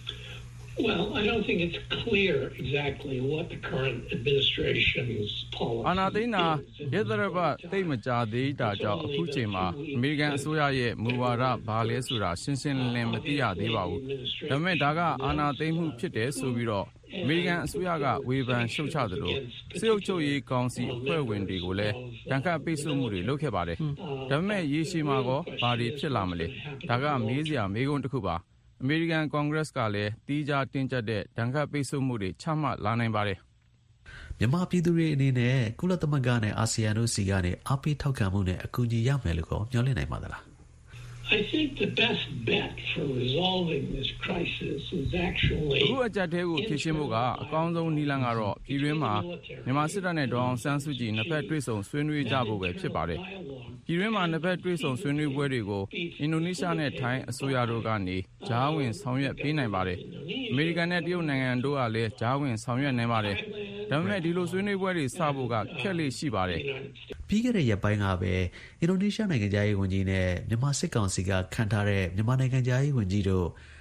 Well, I don't think it's clear exactly what the current administration's policy is. အာဏာသိမ်းတာရဲသရဘသိမကြသေးတာကြောင့်အခုချိန်မှာအမေရိကန်အစိုးရရဲ့မူဝါဒဘာလဲဆိုတာရှင်းရှင်းလင်းလင်းမသိရသေးပါဘူး။ဒါပေမဲ့ဒါကအာဏာသိမ်းမှုဖြစ်တယ်ဆိုပြီးတော့အမေရိကန်အစိုးရကဝေဖန်ရှုတ်ချသလိုစစ်အုပ်ချုပ်ရေးကောင်စီအဖွဲ့ဝင်တွေကိုလည်းတန်ခတ်ပိတ်ဆို့မှုတွေလုပ်ခဲ့ပါတယ်။ဒါပေမဲ့ရေရှည်မှာကောဘာတွေဖြစ်လာမလဲ။ဒါကမေးစရာမေးခွန်းတစ်ခုပါ။အမေရိကန်ကွန်ဂရက်ကလည်းတီးခြားတင်းကျပ်တဲ့တန်ခတ်ပိတ်ဆို့မှုတွေချမှတ်လာနိုင်ပါတယ်။မြန်မာပြည်သူတွေအနေနဲ့ကုလသမဂ္ဂနဲ့အာဆီယံတို့စီကနေအားပေးထောက်ခံမှုနဲ့အကူအညီရမယ်လို့မျှော်လင့်နိုင်ပါသလား I think the best bet for resolving this crisis is actually အခုအကြက်တဲကိုဖြေရှင်းဖို့ကအကောင်းဆုံးနည်းလမ်းကတော့ပြည်တွင်းမှာမြန်မာစစ်တပ်နဲ့ဒေါအောင်ဆန်းစုကြည်နှစ်ဖက်တွေ့ဆုံဆွေးနွေးကြဖို့ပဲဖြစ်ပါတယ်။ပြည်တွင်းမှာနှစ်ဖက်တွေ့ဆုံဆွေးနွေးပွဲတွေကိုအင်ဒိုနီးရှားနဲ့ထိုင်းအစိုးရတို့ကနေကြားဝင်ဆောင်ရွက်ပေးနိုင်ပါတယ်။အမေရိကန်နဲ့တရုတ်နိုင်ငံတို့ကလည်းကြားဝင်ဆောင်ရွက်နိုင်ပါတယ်။ဒါပေမဲ့ဒီလိုဆွေးနွေးပွဲတွေစဖို့ကခက်လေးရှိပါတယ်။ပြီးခဲ့တဲ့ရက်ပိုင်းကပဲအင်ဒိုနီးရှားနိုင်ငံသားရေးဝန်ကြီးနဲ့မြန်မာစစ်ကောင်စီကခန့်ထားတဲ့မြန်မာနိုင်ငံသားရေးဝန်ကြီးတို့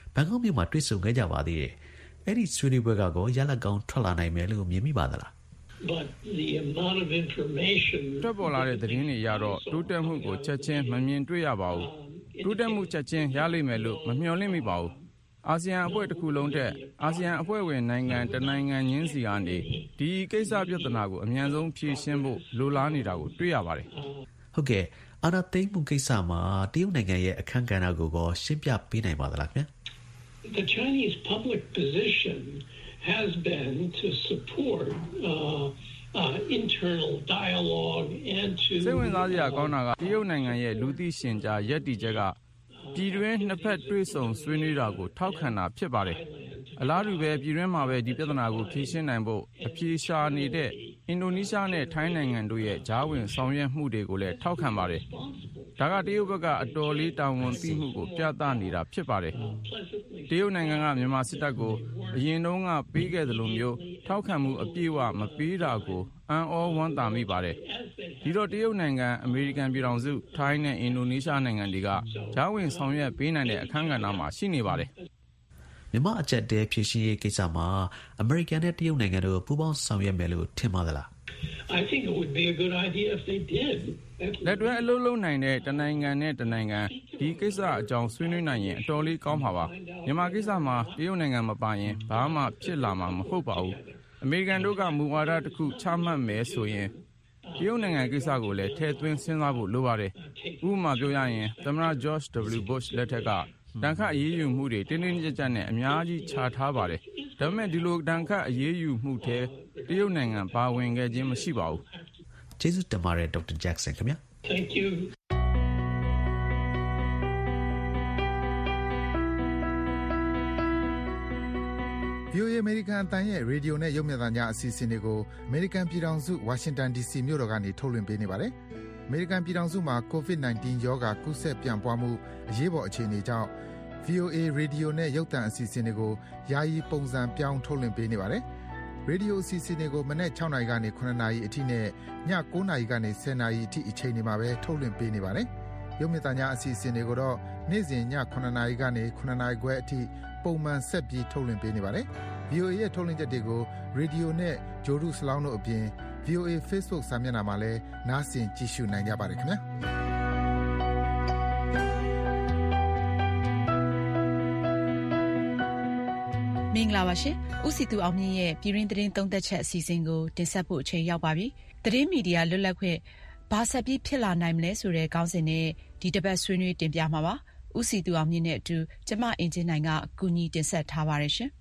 ဘန်ကောက်မြို့မှာတွေ့ဆုံခဲ့ကြပါသေးတယ်။အဲ့ဒီဆွေးနွေးပွဲကတော့ရလဒ်ကောင်းထွက်လာနိုင်မယ်လို့မြင်မိပါသလား But the amount of information ထွက်ပေါ်လာတဲ့သတင်းတွေရတော့တိုးတက်မှုကိုချက်ချင်းမမြင်တွေ့ရပါဘူး။တိုးတက်မှုချက်ချင်းရလိမ့်မယ်လို့မမျှော်လင့်မိပါဘူး။အာဆီယံအဖွဲ့တစ်ခုလုံးတဲ့အာဆီယံအဖွဲ့ဝင်နိုင်ငံတနိုင်ငံချင်းစီကနေဒီကိစ္စပြဿနာကိုအမြန်ဆုံးဖြေရှင်းဖို့လိုလားနေတာကိုတွေ့ရပါတယ်။ဟုတ်ကဲ့အာဏာသိမ်းမှုကိစ္စမှာတရုတ်နိုင်ငံရဲ့အခန်းကဏ္ဍကိုကောရှင်းပြပေးနိုင်ပါသလားခင်ဗျာ The Chinese public position has been to support uh, uh, internal dialogue and to စိတ်ဝင်စားစရာကောင်းတာကတရုတ်နိုင်ငံရဲ့လူသိရှင်ကြားယက်တီချက်ကပြည်တွင်းနှစ်ဖက်တွေ့ဆုံဆွေးနွေးတာကိုထောက်ခံတာဖြစ်ပါတယ်။အလားတူပဲပြည်တွင်းမှာပဲဒီပြဿနာကိုဖြေရှင်းနိုင်ဖို့အပြေရှားနေတဲ့အင်ဒိုနီးရှားနဲ့ထိုင်းနိုင်ငံတို့ရဲ့ဂျားဝင်ဆောင်ရွက်မှုတွေကိုလည်းထောက်ခံပါတယ်။ဒါကတရုတ်ဘက်ကအတော်လေးတာဝန်သိမှုကိုပြသနေတာဖြစ်ပါတယ်။တရုတ်နိုင်ငံကမြန်မာစစ်တပ်ကိုအရင်တုန်းကပေးခဲ့သလိုမျိုးထောက်ခံမှုအပြည့်အဝမပေးတာကိုအံ့ဩဝမ်းသာမိပါတယ်။ဒီတော့တရုတ်နိုင်ငံအမေရိကန်ပြည်ထောင်စုထိုင်းနဲ့အင်ဒိုနီးရှားနိုင်ငံတွေကဂျားဝင်ဆောင်ရွက်ပေးနိုင်တဲ့အခန်းကဏ္ဍမှာရှိနေပါတယ်။မြန်မာအချက်တဲဖြည့်ရှင်းရေးကိစ္စမှာအမေရိကန်နဲ့တရုတ်နိုင်ငံတို့ပူးပေါင်းဆောင်ရွက်မယ်လို့ထင်ပါသလား I think it would be a good idea if they did. လက်တွဲအလုပ်လုပ်နိုင်တဲ့တနိုင်ငံနဲ့တနိုင်ငံဒီကိစ္စအကြောင်းဆွေးနွေးနိုင်ရင်အတော်လေးကောင်းပါပါမြန်မာကိစ္စမှာတရုတ်နိုင်ငံမပါရင်ဘာမှဖြစ်လာမှာမဟုတ်ပါဘူးအမေရိကန်တို့ကမူဝါဒတစ်ခုချမှတ်မယ်ဆိုရင်တရုတ်နိုင်ငံကိစ္စကိုလည်းထည့်သွင်းစဉ်းစားဖို့လိုပါတယ်ဥပမာပြောရရင်သမ္မတ George W. Bush လက်ထက်ကတန်ခတ်အရေးယူမှုတွေတင်းတင်းကြပ်ကြပ်နဲ့အများကြီးချထားပါတယ်ဒါပေမဲ့ဒီလိုတန်ခတ်အရေးယူမှုထဲတရုတ်နိုင်ငံပါဝင်ခဲ့ခြင်းမရှိပါဘူးကျေးဇူးတင်ပါတယ်ဒေါက်တာဂျက်ဆန်ခင်ဗျာ Thank you ဗီအိုအေ အမေရိကန်အသံရဲ့ရေဒီယိုနဲ့ရုပ်မြင်သံကြားအစီအစဉ်တွေကိုအမေရိကန်ပြည်ထောင်စုဝါရှင်တန် ဒီစီ မြို့တော်ကနေထုတ်လွှင့်ပေးနေပါတယ်။အမေရိကန်ပြည်ထောင်စုမှာ ကိုဗစ် ၁၉ ရောဂါကူးစက်ပြန့်ပွားမှုအရေးပေါ်အခြေအနေကြောင့် ဗီအိုအေ ရေဒီယိုနဲ့ရုပ်သံအစီအစဉ်တွေကိုယာယီပုံစံပြောင်းထုတ်လွှင့်ပေးနေပါတယ်။ရေဒီယိုအစီအစဉ်တွေကိုမနက် ၆ နာရီကနေ ၇ နာရီအထိနဲ့ည ၉ နာရီကနေ ၁၀ နာရီအထိအချိန်တွေမှာပဲထုတ်လွှင့်ပေးနေပါတယ်။ရုပ်မြင်သံကြားအစီအစဉ်တွေကိုတော့နေ့စဉ်ည ၇ နာရီကနေ ၇ နာရီခွဲအထိပုံမှန်ဆက်ပြီးထုတ်လွှင့်ပေးနေပါတယ်။ ဗီအိုအေ ရဲ့ထုတ်လွှင့်ချက်တွေကိုရေဒီယိုနဲ့ဂျိုဒုစလောင်းတို့အပြင် ဗီအိုအေ Facebook စာမျက်နှာမှာလည်းနားဆင်ကြည့်ရှုနိုင်ကြပါတယ်ခင်ဗျာမင်္ဂလာပါရှင်ဦးစီသူအောင်မြင့်ရဲ့ပြည်ရင်းသတင်းသုံးသက်ချက်အစီအစဉ်ကိုတင်ဆက်ဖို့အချိန်ရောက်ပါပြီသတင်းမီဒီယာလွတ်လပ်ခွင့်ဘာဆက်ပြီးဖြစ်လာနိုင်မလဲဆိုတဲ့ခေါင်းစဉ်နဲ့ဒီတစ်ပတ်ဆွေးနွေးတင်ပြမှာပါဦးစီသူအောင်မြင့်နဲ့အတူကျမအင်ဂျင်နိုင်ကအကူအညီတင်ဆက်ထားပါတယ်ရှင်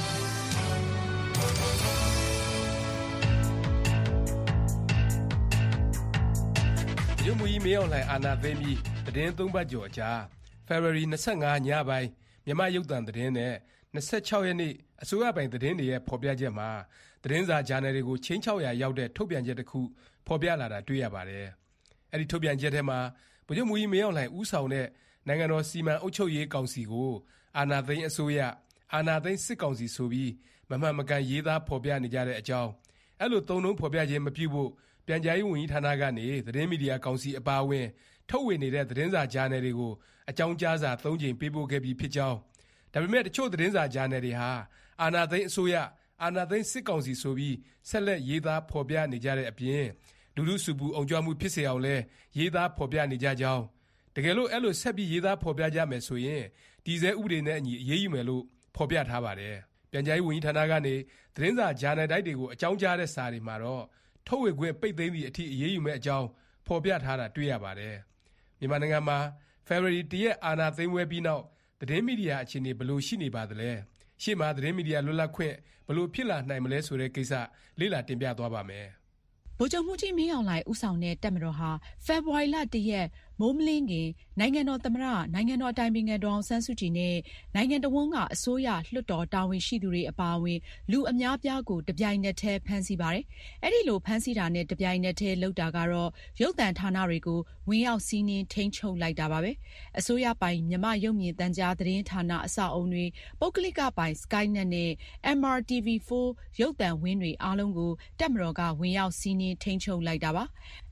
ရုပ်မူကြီးမင်းအောင်လှိုင်အာဏာသိမ်းပြီးသတင်းသုံးပတ်ကျော်အကြာဖေဖော်ဝါရီ ၂၅ ညပိုင်းမြန်မာရုပ်သံသတင်းနဲ့၂၆ ရက်နေ့အစိုးရပိုင်သတင်းတွေရဲ့ဖော်ပြချက်မှာသတင်းစာဂျာနယ်တွေကိုချိန်ချောက်ရာရောက်တဲ့ထုတ်ပြန်ချက်တစ်ခုဖော်ပြလာတာတွေ့ရပါတယ်။အဲဒီထုတ်ပြန်ချက်ထဲမှာဗိုလ်ချုပ်မူကြီးမင်းအောင်လှိုင်ဦးဆောင်တဲ့နိုင်ငံတော်စီမံအုပ်ချုပ်ရေးကောင်စီကိုအာဏာသိမ်းအစိုးရအာဏာသိမ်းစစ်ကောင်စီဆိုပြီးမမှန်မကန်ရေးသားဖော်ပြနေကြတဲ့အကြောင်းအဲ့လိုသုံးနှုန်းဖော်ပြခြင်းမပြုဖို့ပြန်ကြားရေးဝန်ကြီးဌာနကနေသတင်းမီဒီယာကောင်စီအပါအဝင်ထုတ်ဝေနေတဲ့သတင်းစာဂျာနယ်တွေကိုအကြောင်းကြားစာ၃ကြိမ်ပေးပို့ခဲ့ပြီးဖြစ်ကြောင်းဒါပေမဲ့တချို့သတင်းစာဂျာနယ်တွေဟာအာဏာသိမ်းအစိုးရအာဏာသိမ်းစစ်ကောင်စီဆိုပြီးဆက်လက်ရေးသားဖော်ပြနေကြတဲ့အပြင်လူလူစုပူအောင်ကြွမှုဖြစ်စေအောင်လဲရေးသားဖော်ပြနေကြကြောင်းတကယ်လို့အဲ့လိုဆက်ပြီးရေးသားဖော်ပြကြမယ်ဆိုရင်ဒီဇဲဥပဒေနဲ့အညီအရေးယူမယ်လို့ဖော်ပြထားပါတယ်ပြန်ကြားရေးဝန်ကြီးဌာနကနေသတင်းစာဂျာနယ်တိုက်တွေကိုအကြောင်းကြားတဲ့စာတွေမှာတော့ထုတ်ဝေခွင့်ပိတ်သိမ်းသည့်အထိအရေးယူမဲ့အကြောင်းဖော်ပြထားတာတွေ့ရပါတယ်မြန်မာနိုင်ငံမှာဖေဖော်ဝါရီ ၁ ရက်အာဏာသိမ်းပွဲပြီးနောက်သတင်းမီဒီယာအခြေအနေဘယ်လိုရှိနေပါသလဲရှေ့မှာသတင်းမီဒီယာလွတ်လပ်ခွင့်ဘယ်လိုဖြစ်လာနိုင်မလဲဆိုတဲ့ကိစ္စလေ့လာတင်ပြသွားပါမယ်ဗိုလ်ချုပ်မှူးကြီးမင်းအောင်လှိုင်ဦးဆောင်တဲ့တပ်မတော်ဟာဖေဖော်ဝါရီလ ၁ ရက်မိုးမလင်းခင်နိုင်ငံတော်သမ္မတနိုင်ငံတော်အတိုင်ပင်ခံဒေါ်အောင်ဆန်းစုကြည်နဲ့နိုင်ငံတော်ဝန်ကအစိုးရလွှတ်တော်တာဝန်ရှိသူတွေအပါအဝင်လူအများပြားကိုတပြိုင်နက်တည်းဖမ်းဆီးပါတယ်။အဲ့ဒီလိုဖမ်းဆီးတာနဲ့တပြိုင်နက်တည်းလုပ်တာကတော့ရုပ်သံဌာနတွေကိုဝင်ရောက်စီးနင်းထိန်းချုပ်လိုက်တာပါပဲ။အစိုးရပိုင်မြမရုပ်မြင်သံကြားသတင်းဌာနအဆောက်အုံတွေပုဂ္ဂလိကပိုင် Skynet နဲ့ M R T V ၄ ရုပ်သံဝင်းတွေအားလုံးကိုတပ်မတော်ကဝင်ရောက်စီးနင်းထိန်းချုပ်လိုက်တာပါ။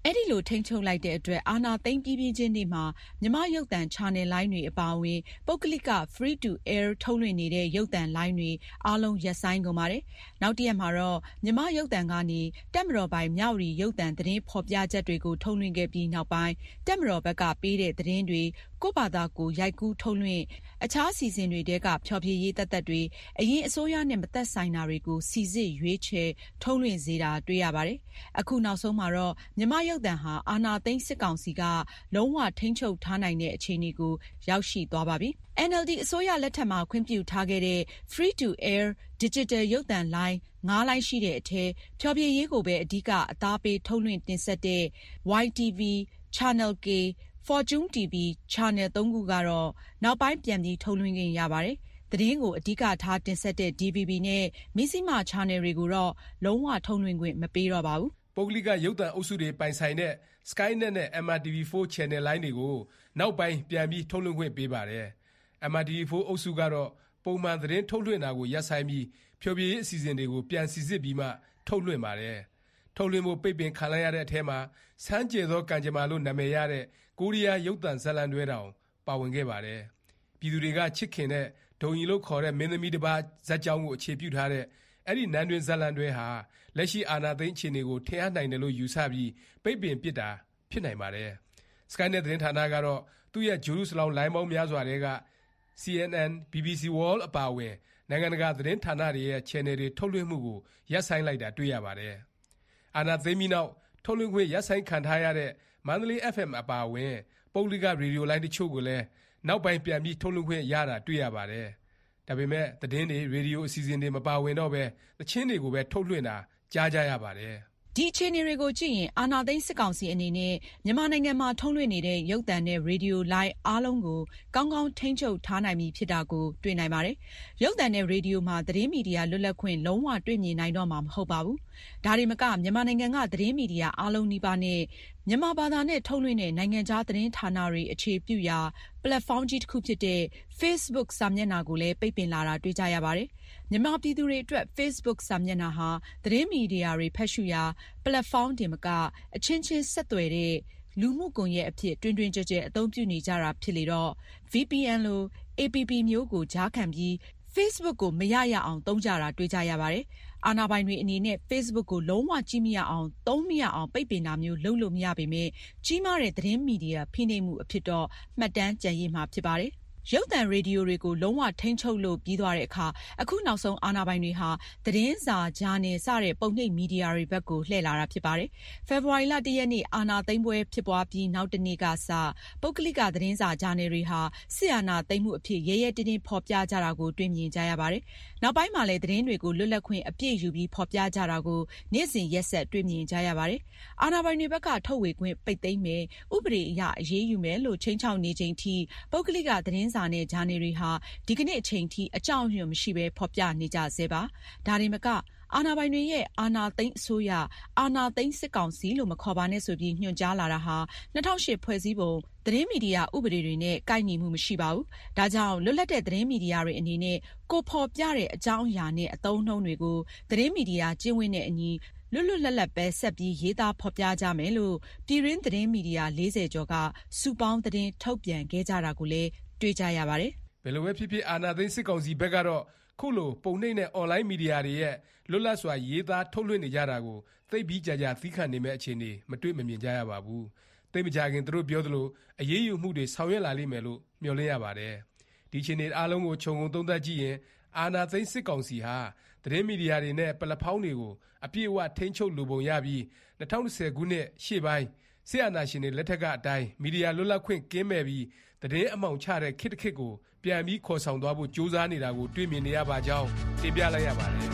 အဲ့ဒီလိုထိန်းချုပ်လိုက်တဲ့အတွက်အာဏာသိမ်းပြီးပြီးချင်းနေ့မှာမြန်မာရုပ်သံ channel လိုင်းတွေအပါအဝင်ပုဂ္ဂလိက free to air ထုတ်လွှင့်နေတဲ့ရုပ်သံလိုင်းတွေအားလုံးရပ်ဆိုင်းကုန်ပါတယ်။နောက်တစ်ရက်မှာတော့မြန်မာရုပ်သံကနေတပ်မတော်ပိုင်မြဝတီရုပ်သံသတင်းဖော်ပြချက်တွေကိုထုတ်လွှင့်ခဲ့ပြီးနောက်ပိုင်းတပ်မတော်ဘက်ကပေးတဲ့သတင်းတွေကိုယ့်ဘာသာကိုရိုက်ကူးထုတ်လွှင့်အခြားစီစဉ်တွေတဲကဖျော်ဖြေရေးသက်သက်တွေအရင်အစိုးရနဲ့မသက်ဆိုင်တာတွေကိုစီစစ်ရွေးချယ်ထုတ်လွှင့်စေတာတွေ့ရပါတယ်။အခုနောက်ဆုံးမှာတော့မြန်မာရုပ်သံဟာအာဏာသိမ်းစစ်ကောင်စီကလုံးဝထိန်းချုပ်ထားနိုင်တဲ့အခြေအနေကိုရောက်ရှိသွားပါပြီ။ အန် အယ်လ်ဒီ အစိုးရလက်ထက်မှာခွင့်ပြုထားခဲ့တဲ့ free to air digital ရုပ်သံလိုင်းငါးလိုင်းရှိတဲ့အထဲဖျော်ဖြေရေးကိုပဲအဓိကအသားပေးထုတ်လွှင့်တင်ဆက်တဲ့ ဝိုင် တီ ဗီ, Channel K, Fortune တီ ဗီ Channel သုံးခုကတော့နောက်ပိုင်းပြန်ပြီးထုတ်လွှင့်ခွင့်ရပါတယ်။သတင်းကိုအဓိကထားတင်ဆက်တဲ့ ဒီ ဗီ ဘီ နဲ့မဇ္ဈိမ Channel တွေကိုတော့လုံးဝထုတ်လွှင့်ခွင့်မပေးတော့ပါဘူး။ပုဂ္ဂလိကရုပ်သံအုပ်စုတွေပိုင်ဆိုင်တဲ့ Skynet နဲ့ အမ် အာർ တီ ဗီ ဖိုး Channel လိုင်းတွေကိုနောက်ပိုင်းပြန်ပြီးထုတ်လွှင့်ခွင့်ပေးပါတယ်။ အမ် အာർ တီ ဗီ ဖိုး အုပ်စုကတော့ပုံမှန်သတင်းထုတ်လွှင့်တာကိုရပ်ဆိုင်းပြီးဖျော်ဖြေရေးအစီအစဉ်တွေကိုပြန်စီစစ်ပြီးမှထုတ်လွှင့်ပါတယ်။ထုတ်လွှင့်ဖို့ပိတ်ပင်ခံလိုက်ရတဲ့အထဲမှာဆန်းကျယ်သောကံကြမ္မာလို့နာမည်ရတဲ့ကိုရီးယားရုပ်သံဇာတ်လမ်းတွဲတောင်ပါဝင်ခဲ့ပါတယ်။ပြည်သူတွေကချစ်ခင်တဲ့ဒုံရီလို့ခေါ်တဲ့မင်းသမီးတစ်ပါးဇာတ်ကြောင်းကိုအခြေပြုထားတဲ့အဲ့ဒီနန်းတွင်ဇာတ်လမ်းတွဲဟာလက်ရှိအာဏာသိမ်းအခြေအနေကိုထင်ဟပ်နိုင်တယ်လို့ယူဆပြီးပိတ်ပင်ပစ်တာဖြစ်နိုင်ပါတယ်။ Skynet သတင်းဌာနကတော့သူ့ရဲ့ဂျေရုဆလောင်လိုင်းပေါင်းများစွာတွေက စီ အန် အန်, ဘီ ဘီ စီ World အပါအဝင်နိုင်ငံတကာသတင်းဌာနတွေရဲ့ channel တွေထုတ်လွှင့်မှုကိုရပ်ဆိုင်းလိုက်တာတွေ့ရပါတယ်။အာဏာသိမ်းပြီးနောက်ထုတ်လွှင့်ခွင့်ရပ်ဆိုင်းခံထားရတဲ့မန္တလေး အက်ဖ်အမ် အပါအဝင်ပုဂ္ဂလိကရေဒီယိုလိုင်းတချို့ကိုလည်းနောက်ပိုင်းပြန်ပြီးထုတ်လွှင့်ခွင့်ရတာတွေ့ရပါတယ်။ဒါပေမဲ့သတင်းတွေရေဒီယိုအစီအစဉ်တွေမပါဝင်တော့ပဲသချင်းတွေကိုပဲထုတ်လွှင့်တာကြားကြရပါတယ်။ဒီအခြေအနေတွေကိုကြည့်ရင်အာဏာသိမ်းစစ်ကောင်စီအနေနဲ့မြန်မာနိုင်ငံမှာထုတ်လွှင့်နေတဲ့ရုပ်သံနဲ့ရေဒီယိုလိုင်းအားလုံးကိုကောင်းကောင်းထိန်းချုပ်ထားနိုင်ပြီဖြစ်တာကိုတွေ့နိုင်ပါတယ်။ရုပ်သံနဲ့ရေဒီယိုမှာသတင်းမီဒီယာလွတ်လပ်ခွင့်လုံးဝတွေ့မြင်နိုင်တော့မှာမဟုတ်ပါဘူး။ဒါတွေမကမြန်မာနိုင်ငံကသတင်းမီဒီယာအားလုံးနီးပါးနဲ့မြန်မာဘာသာနဲ့ထုတ်လွှင့်တဲ့နိုင်ငံခြားသတင်းဌာနတွေအခြေပြုရာပလက်ဖောင်းကြီးတစ်ခုဖြစ်တဲ့ Facebook စာမျက်နှာကိုလည်းပိတ်ပင်လာတာတွေ့ကြရပါတယ်။မြန်မာပြည်သူတွေအတွက် Facebook စာမျက်နှာဟာသတင်းမီဒီယာတွေဖတ်ရှုရာပလက်ဖောင်းတင်မကအချင်းချင်းဆက်သွယ်တဲ့လူမှုကွန်ရက်အဖြစ်တွင်တွင်ကြဲကြဲအသုံးပြုနေကြတာဖြစ်လေတော့ ဗီ ပီ အန် လို အေ ပီ ပီ မျိုးကိုကြားခံပြီး Facebook ကိုမရရအောင်သုံးကြတာတွေ့ကြရပါတယ်။အာဏာပိုင်တွေအနေနဲ့ Facebook ကိုလုံးဝကြည့်မရအောင်သုံးမရအောင်ပိတ်ပင်တာမျိုးလုပ်လို့မရပေမဲ့ကြီးမားတဲ့သတင်းမီဒီယာဖိနှိပ်မှုအဖြစ်တော့မှတ်တမ်းကျန်ရည်မှာဖြစ်ပါတယ်။ရုပ်သံရေဒီယိုတွေကိုလုံးဝထိန်းချုပ်လို့ပြီးသွားတဲ့အခါအခုနောက်ဆုံးအာဏာပိုင်တွေဟာသတင်းစာဂျာနယ်စတဲ့ပုံနှိပ်မီဒီယာတွေဘက်ကိုလှည့်လာတာဖြစ်ပါတယ်။ဖေဖော်ဝါရီလတရက်နေ့အာဏာသိမ်းပွဲဖြစ်ပွားပြီးနောက်တနေ့ကစပုဂ္ဂလိကသတင်းစာဂျာနယ်တွေဟာစစ်အာဏာသိမ်းမှုအဖြစ်ရဲရဲတင်းတင်းဖော်ပြကြတာကိုတွေ့မြင်ကြရပါတယ်။နောက်ပိုင်းမှာလည်းသတင်းတွေကိုလွတ်လပ်ခွင့်အပြည့်ယူပြီးဖော်ပြကြတာကိုနေ့စဉ်ရက်ဆက်တွေ့မြင်ကြရပါတယ်။အာဏာပိုင်တွေဘက်ကထုတ်ဝေခွင့်ပိတ်သိမ်းမယ်ဥပဒေအရအရေးယူမယ်လို့ချိန်ချောက်နေချိန်ထိပုဂ္ဂလိကသတင်းစာနဲ့ဂျာနယ်တွေဟာဒီကနေ့အချိန်ထိအကြောင်းအညွှန်မရှိဘဲဖော်ပြနေကြဆဲပါ။ဒါတွေမကအာဏာပိုင်တွေရဲ့အာဏာသိမ်းအစိုးရအာဏာသိမ်းစစ်ကောင်စီလို့မခေါ်ပါနဲ့ဆိုပြီးညွှန်ကြားလာတာဟာ၂၀၀၈ဖွဲ့စည်းပုံသတင်းမီဒီယာဥပဒေတွေနဲ့ကိုက်ညီမှုမရှိပါဘူး။ဒါကြောင့်လွတ်လပ်တဲ့သတင်းမီဒီယာတွေအနေနဲ့ကိုဖော်ပြတဲ့အကြောင်းအရာနဲ့အသုံးအနှုန်းတွေကိုသတင်းမီဒီယာကျင့်ဝတ်နဲ့အညီလွတ်လွတ်လပ်လပ်ပဲဆက်ပြီးရေးသားဖော်ပြကြမယ်လို့ပြည်တွင်းသတင်းမီဒီယာလေးဆယ်ကျော်ကစုပေါင်းသတင်းထုတ်ပြန်ခဲ့ကြတာကိုလည်းတွေ့ကြရပါတယ်။ဘယ်လိုပဲဖြစ်ဖြစ်အာဏာသိမ်းစစ်ကောင်စီဘက်ကတော့ခုလိုပုံနှိပ်နဲ့အွန်လိုင်းမီဒီယာတွေရဲ့လွတ်လပ်စွာရေးသားထုတ်လွှင့်နေကြတာကိုသိပ်ပြီးကြာကြာသီးခံနေမဲ့အခြေအနေမတွေ့မမြင်ကြရပါဘူး။သိပ်မကြခင်သူတို့ပြောသလိုအရေးယူမှုတွေဆောင်ရွက်လာလိမ့်မယ်လို့မျှော်လင့်ရပါတယ်။ဒီအခြေအနေအားလုံးကိုခြုံငုံသုံးသပ်ကြည့်ရင်အာဏာသိမ်းစစ်ကောင်စီဟာသတင်းမီဒီယာတွေနဲ့ပလက်ဖောင်းတွေကိုအပြည့်အဝထိန်းချုပ်လိုပုံရပြီး၂၀၂၀ခုနှစ်ရှေ့ပိုင်းစစ်အာဏာရှင်တွေလက်ထက်ကအတိုင်းမီဒီယာလွတ်လပ်ခွင့်ကင်းမဲ့ပြီးသတင်းအမှောင်ချတဲ့ခေတ်တစ်ခေတ်ကိုပြန်ပြီးခေါ်ဆောင်သွားဖို့ကြိုးစားနေတာကိုတွေ့မြင်နေရပါကြောင်းတင်ပြလိုက်ရပါတယ်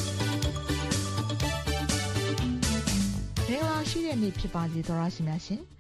နေ့ဖြစ်ပါစေသောရရှိများရှင်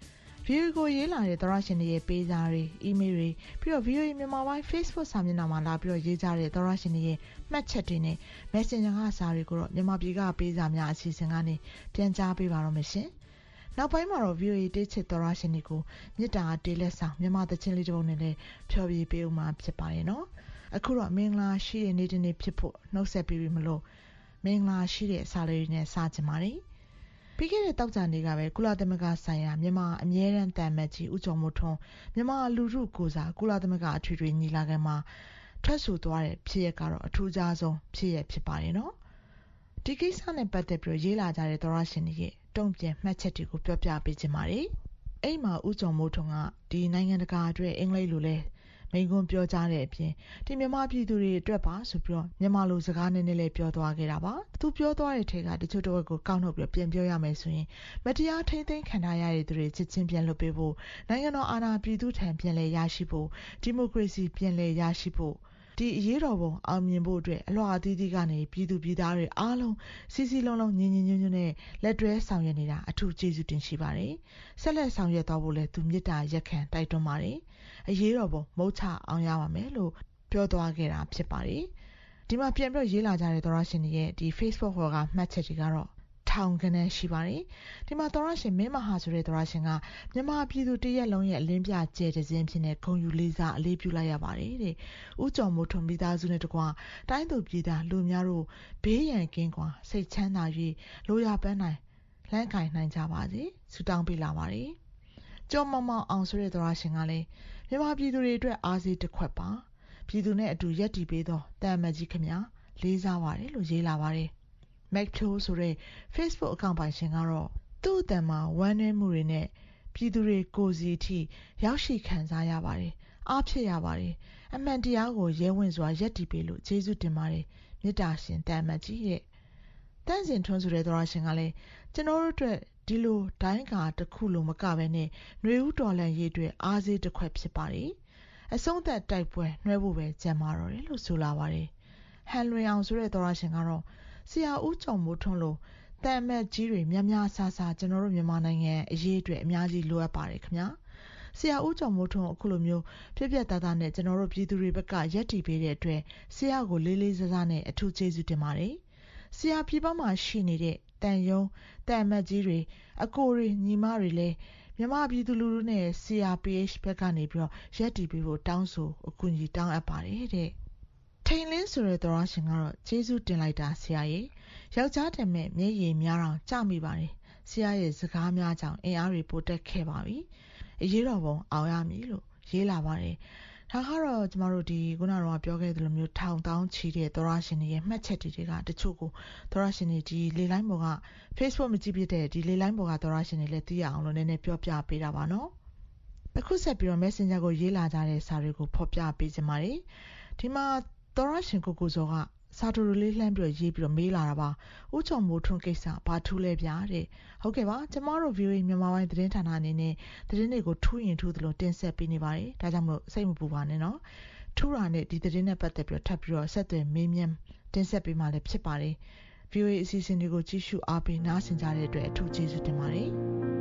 ဗီအိုအေကိုရေးလာတဲ့သောရရှင်တွေရဲ့ပေးစာတွေအီးမေးလ်တွေပြီးတော့ ဗီအိုအေမြန်မာပိုင်း Facebook စာမျက်နှာမှာလာပြီးတော့ရေးကြတဲ့သောရရှင်တွေရဲ့မှတ်ချက်တွေနဲ့ Messenger ကစာတွေကိုတော့မြန်မာပြည်ကပေးစာများအစီအစဉ်ကနေပြန်ကြားပေးပါတော့မယ်ရှင်နောက်ပိုင်းမှာတော့ ဗီအိုအေတေးချစ်သောရရှင်တွေကိုမြစ်တာတေးလက်ဆောင်မြန်မာသချင်းလေးတစ်ပုဒ်နဲ့လည်းဖျော်ဖြေပေးဦးမှာဖြစ်ပါတယ်နော်အခုတော့မင်္ဂလာရှိတဲ့နေ့တစ်နေ့ဖြစ်ဖို့နှုတ်ဆက်ပြီးပြီမလို့မင်္ဂလာရှိတဲ့အစာလေးတွေနဲ့စကြပါမယ်ပြီးခဲ့တဲ့တောက်ကြနေ့ကပဲကုလသမဂ္ဂဆိုင်ရာမြန်မာအမြဲတမ်းတန်မတ်ကြီးဦးကျော်မိုးထွန်းမြန်မာလူထုကိုစားကုလသမဂ္ဂအထွေထွေညီလာခံမှာထွက်ဆိုသွားတဲ့ဖြစ်ရပ်ကတော့အထူးခြားဆုံးဖြစ်ရပ်ဖြစ်ပါတယ်နော်ဒီကိစ္စနဲ့ပတ်သက်ပြီးရေးလာကြတဲ့သောရရှင်တွေရဲ့တုံ့ပြန်မှတ်ချက်တွေကိုပြောပြပေးခြင်းပါတယ်အဲ့မှာဦးကျော်မိုးထွန်းကဒီနိုင်ငံတကာအတွက်အင်္ဂလိပ်လိုလဲမိန့်ခွန်းပြောကြားတဲ့အပြင်ဒီမြန်မာပြည်သူတွေအတွက်ပါဆိုပြီးတော့မြန်မာလိုစကားနည်းနည်းလေးပြောသွားခဲ့တာပါသူပြောသွားတဲ့ထဲကတချို့တစ်ဝက်ကိုကောက်နှုတ်ပြီးပြန်ပြောရမယ်ဆိုရင်မတရားထိမ့်သိမ်းခံထားရတဲ့သူတွေချစ်ချင်းပြန်လွတ်ပေးဖို့နိုင်ငံတော်အာဏာပြည်သူထံပြန်လည်ရရှိဖို့ဒီမိုကရေစီပြန်လည်ရရှိဖို့ဒီအရေးတော်ပုံအောင်မြင်ဖို့အတွက်အလွှာအသီးသီးကနေပြည်သူပြည်သားတွေအားလုံးစီစီလုံးလုံးညီညီညွတ်ညွတ်နဲ့လက်တွဲဆောင်ရွက်နေတာအထူးကျေးဇူးတင်ရှိပါတယ်ဆက်လက်ဆောင်ရွက်သွားဖို့လဲသူမေတ္တာရက်ခံတိုက်တွန်းပါတယ်အရေးတော်ပုံမုတ်ချအောင်ရပါမယ်လို့ပြောသွားခဲ့တာဖြစ်ပါတယ်ဒီမှာပြန်ပြီးရေးလာကြတဲ့သောရရှင်တွေရဲ့ဒီ Facebook ဟောကမှတ်ချက်တွေကတော့ထောင်ကနေရှိပါတယ်ဒီမှာသောရရှင်မင်းမဟာဆိုတဲ့သောရရှင်ကမြန်မာပြည်သူတရက်လုံးရဲ့အလင်းပြကျဲတဲ့စင်းဖြစ်နေဂုဏ်ယူလေးစားအလေးပြုလိုက်ရပါတယ်တဲ့ဦးကျော်မိုးထွန်းမိသားစုနဲ့တကွာတိုင်းသူပြည်သားလူများတို့ဘေးရန်ကင်းကွာစိတ်ချမ်းသာ၍လိုရာပန်းနိုင်လမ်းကင်နိုင်ကြပါစေဆုတောင်းပေးလာပါတယ်ကျော်မမောင်အောင်ဆိုတဲ့သောရရှင်ကလည်းမြန်မာပြည်သူတွေအတွက်အားစီးတစ်ခွက်ပါပြည်သူနဲ့အတူရက်တည်ပေးသောတန်မတ်ကြီးခင်ဗျာလေးစားပါတယ်လို့ရေးလာပါတယ်Mac Pio ဆိုတဲ့ Facebook အကောင့်ပိုင်ရှင်ကတော့သူ့အတန်မှာဝမ်းနည်းမှုတွေနဲ့ပြည်သူတွေကိုယ်စီအထိရောက်ရှိခံစားရပါတယ်အားဖြစ်ရပါတယ်အမှန်တရားကိုရဲဝံ့စွာရက်တည်ပေးလို့ကျေးဇူးတင်ပါတယ်မေတ္တာရှင်တန်မတ်ကြီးရဲ့တန့်စင်ထွန်းဆိုတဲ့သောရရှင်ကလည်းကျွန်တော်တို့အတွက်ဒီလိုဒိုင်းကာတစ်ခုလိုမကဘဲနဲ့ຫນွေဦးတော်လန်ရေးအတွက်အားစေးတစ်ခွက်ဖြစ်ပါတယ်အဆုံးသက်တိုက်ပွဲနှွှဲဖို့ပဲကြံပါတော့တယ်လို့ဆိုလာပါတယ်ဟန်လွင်အောင်ဆိုတဲ့သောရရှင်ကတော့ဆရာဦးကျော်မိုးထွန်းလိုတန်မတ်ကြီးတွေများများဆဆကျွန်တော်တို့မြန်မာနိုင်ငံအရေးအတွက်အများကြီးလိုအပ်ပါတယ်ခင်ဗျာဆရာဦးကျော်မိုးထွန်းအခုလိုမျိုးပြည့်ပြည့်သားသားနဲ့ကျွန်တော်တို့ပြည်သူတွေဘက်ကရက်တည်ပေးတဲ့အတွက်ဆရာကိုလေးလေးစားစားနဲ့အထူးကျေးဇူးတင်ပါတယ်ဆရာပြည်ပမှာရှိနေတဲ့တန်ယုံတန်မတ်ကြီးတွေအကိုတွေညီမတွေလည်းမြန်မာပြည်သူလူထုနဲ့ C R P H ဘက်ကနေပြီးတော့ရက်တည်ပေးဖို့တောင်းဆိုအကူအညီတောင်းအပ်ပါတယ်တဲ့ထိန်လင်းဆိုတဲ့သောရရှင်ကတော့ကျေးဇူးတင်လိုက်တာဆရာရဲ့ယောက်ျားတည်းမဲ့မျက်ရည်များတော့ကြမိပါတယ်ဆရာရဲ့စကားများကြောင့်အင်အားတွေပိုတက်ခဲ့ပါပြီအရေးတော်ပုံအောင်ရမည်လို့ရေးလာပါတယ်ဒါကတော့ကျမတို့ဒီခုနကတော့ပြောခဲ့သလိုမျိုးထောင်တောင်းချီတဲ့သောရရှင်တွေရဲ့မှတ်ချက်တွေကတချို့ကိုသောရရှင်တွေဒီလေလိုင်းပေါ်က Facebook မကြည့်ပြတဲ့ဒီလေလိုင်းပေါ်ကသောရရှင်တွေလည်းသိရအောင်လို့နည်းနည်းပြောပြပေးတာပါနော်အခုဆက်ပြီးတော့ Messenger ကိုရေးလာကြတဲ့စာတွေကိုဖော်ပြပေးကြပါမယ်ဒီမှာသောရရှင်ကိုကိုစောကစာတူလေးလှမ်းပြီးရေးပြီးတော့မေးလာတာပါဦးကျော်မိုးထွန်းကိစ္စဘာထူးလဲဗျာတဲ့ဟုတ်ကဲ့ပါကျမတို့ ဗီအိုအေ မြန်မာပိုင်းသတင်းဌာနအနေနဲ့သတင်းတွေကိုထူးရင်ထူးသလိုတင်ဆက်ပေးနေပါတယ်ဒါကြောင့်မို့စိတ်မပူပါနဲ့နော်ထူးတာနဲ့ဒီသတင်းနဲ့ပတ်သက်ပြီးတော့ထပ်ပြီးတော့ဆက်သွယ်မေးမြန်းတင်ဆက်ပေးမှလည်းဖြစ်ပါတယ် ဗီအိုအေ အစီအစဉ်တွေကိုကြည့်ရှုအားပေးနားဆင်ကြတဲ့အတွက်အထူးကျေးဇူးတင်ပါတယ်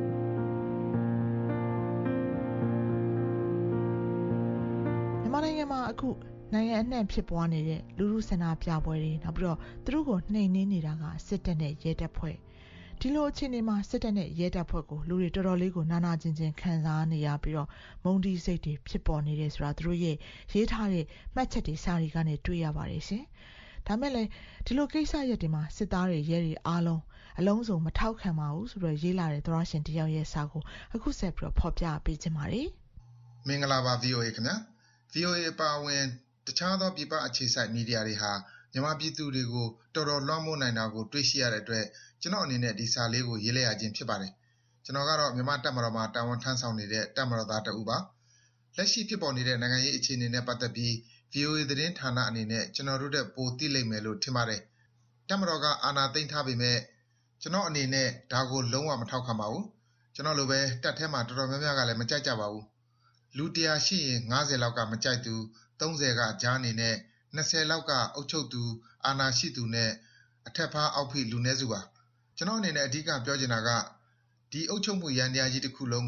မြန်မာနိုင်ငံမှာအခုနိုင်ငံအနှံ့ဖြစ်ပွားနေတဲ့လူလူဆန္ဒပြပွဲတွေနောက်ပြီးတော့သူတို့ကိုနှိမ်နင်းနေတာကစစ်တပ်နဲ့ရဲတပ်ဖွဲ့ဒီလိုအခြေအနေမှာစစ်တပ်နဲ့ရဲတပ်ဖွဲ့ကိုလူတွေတော်တော်လေးကိုနာနာကျင်ကျင်ခံစားနေရပြီးတော့မုန်းတီးစိတ်တွေဖြစ်ပေါ်နေတယ်ဆိုတာသူတို့ရဲ့ရေးထားတဲ့မှတ်ချက်တွေစာတွေကနေတွေ့ရပါတယ်ရှင်ဒါမဲ့လည်းဒီလိုကိစ္စရက်တွေမှာစစ်သားတွေရဲတွေအားလုံးအလုံးစုံမထောက်ခံပါဘူးဆိုတော့ရေးလာတဲ့သောရရှင်တယောက်ရဲ့စာကိုအခုဆက်ပြီးတော့ဖော်ပြပေးခြင်းပါတယ်မင်္ဂလာပါ ဗီအိုအေ ခင်ဗျာ ဗီအိုအေ ပါဝင်တခြားသောပြည်ပအခြေစိုက်မီဒီယာတွေဟာမြန်မာပြည်သူတွေကိုတော်တော်လွှမ်းမိုးနိုင်တာကိုတွေ့ရှိရတဲ့အတွက်ကျွန်တော်အနေနဲ့ဒီစာလေးကိုရေးလိုက်ရခြင်းဖြစ်ပါတယ်ကျွန်တော်ကတော့မြန်မာတပ်မတော်မှာတာဝန်ထမ်းဆောင်နေတဲ့တပ်မတော်သားတဦးပါလက်ရှိဖြစ်ပေါ်နေတဲ့နိုင်ငံရေးအခြေအနေနဲ့ပတ်သက်ပြီး ဗီအိုအေ သတင်းဌာနအနေနဲ့ကျွန်တော်တို့တဲ့ပိုသိလိမ့်မယ်လို့ထင်ပါတယ်တပ်မတော်ကအာဏာသိမ်းထားပေမဲ့ကျွန်တော်အနေနဲ့ဒါကိုလုံးဝမထောက်ခံပါဘူးကျွန်တော်လိုပဲတပ်ထဲမှာတော်တော်များများကလည်းမကြိုက်ကြပါဘူးလူတရာရှိရင်ငါးဆယ်လောက်ကမကြိုက်သူသုံးဆယ်ကကြားနေနဲ့နှစ်ဆယ်လောက်ကအုပ်ချုပ်သူအာဏာရှိသူနဲ့အထက်ဖားအောက်ဖိလူနည်းစုပါကျွန်တော်အနေနဲ့အဓိကပြောချင်တာကဒီအုပ်ချုပ်မှုရန်တရားကြီးတစ်ခုလုံးကို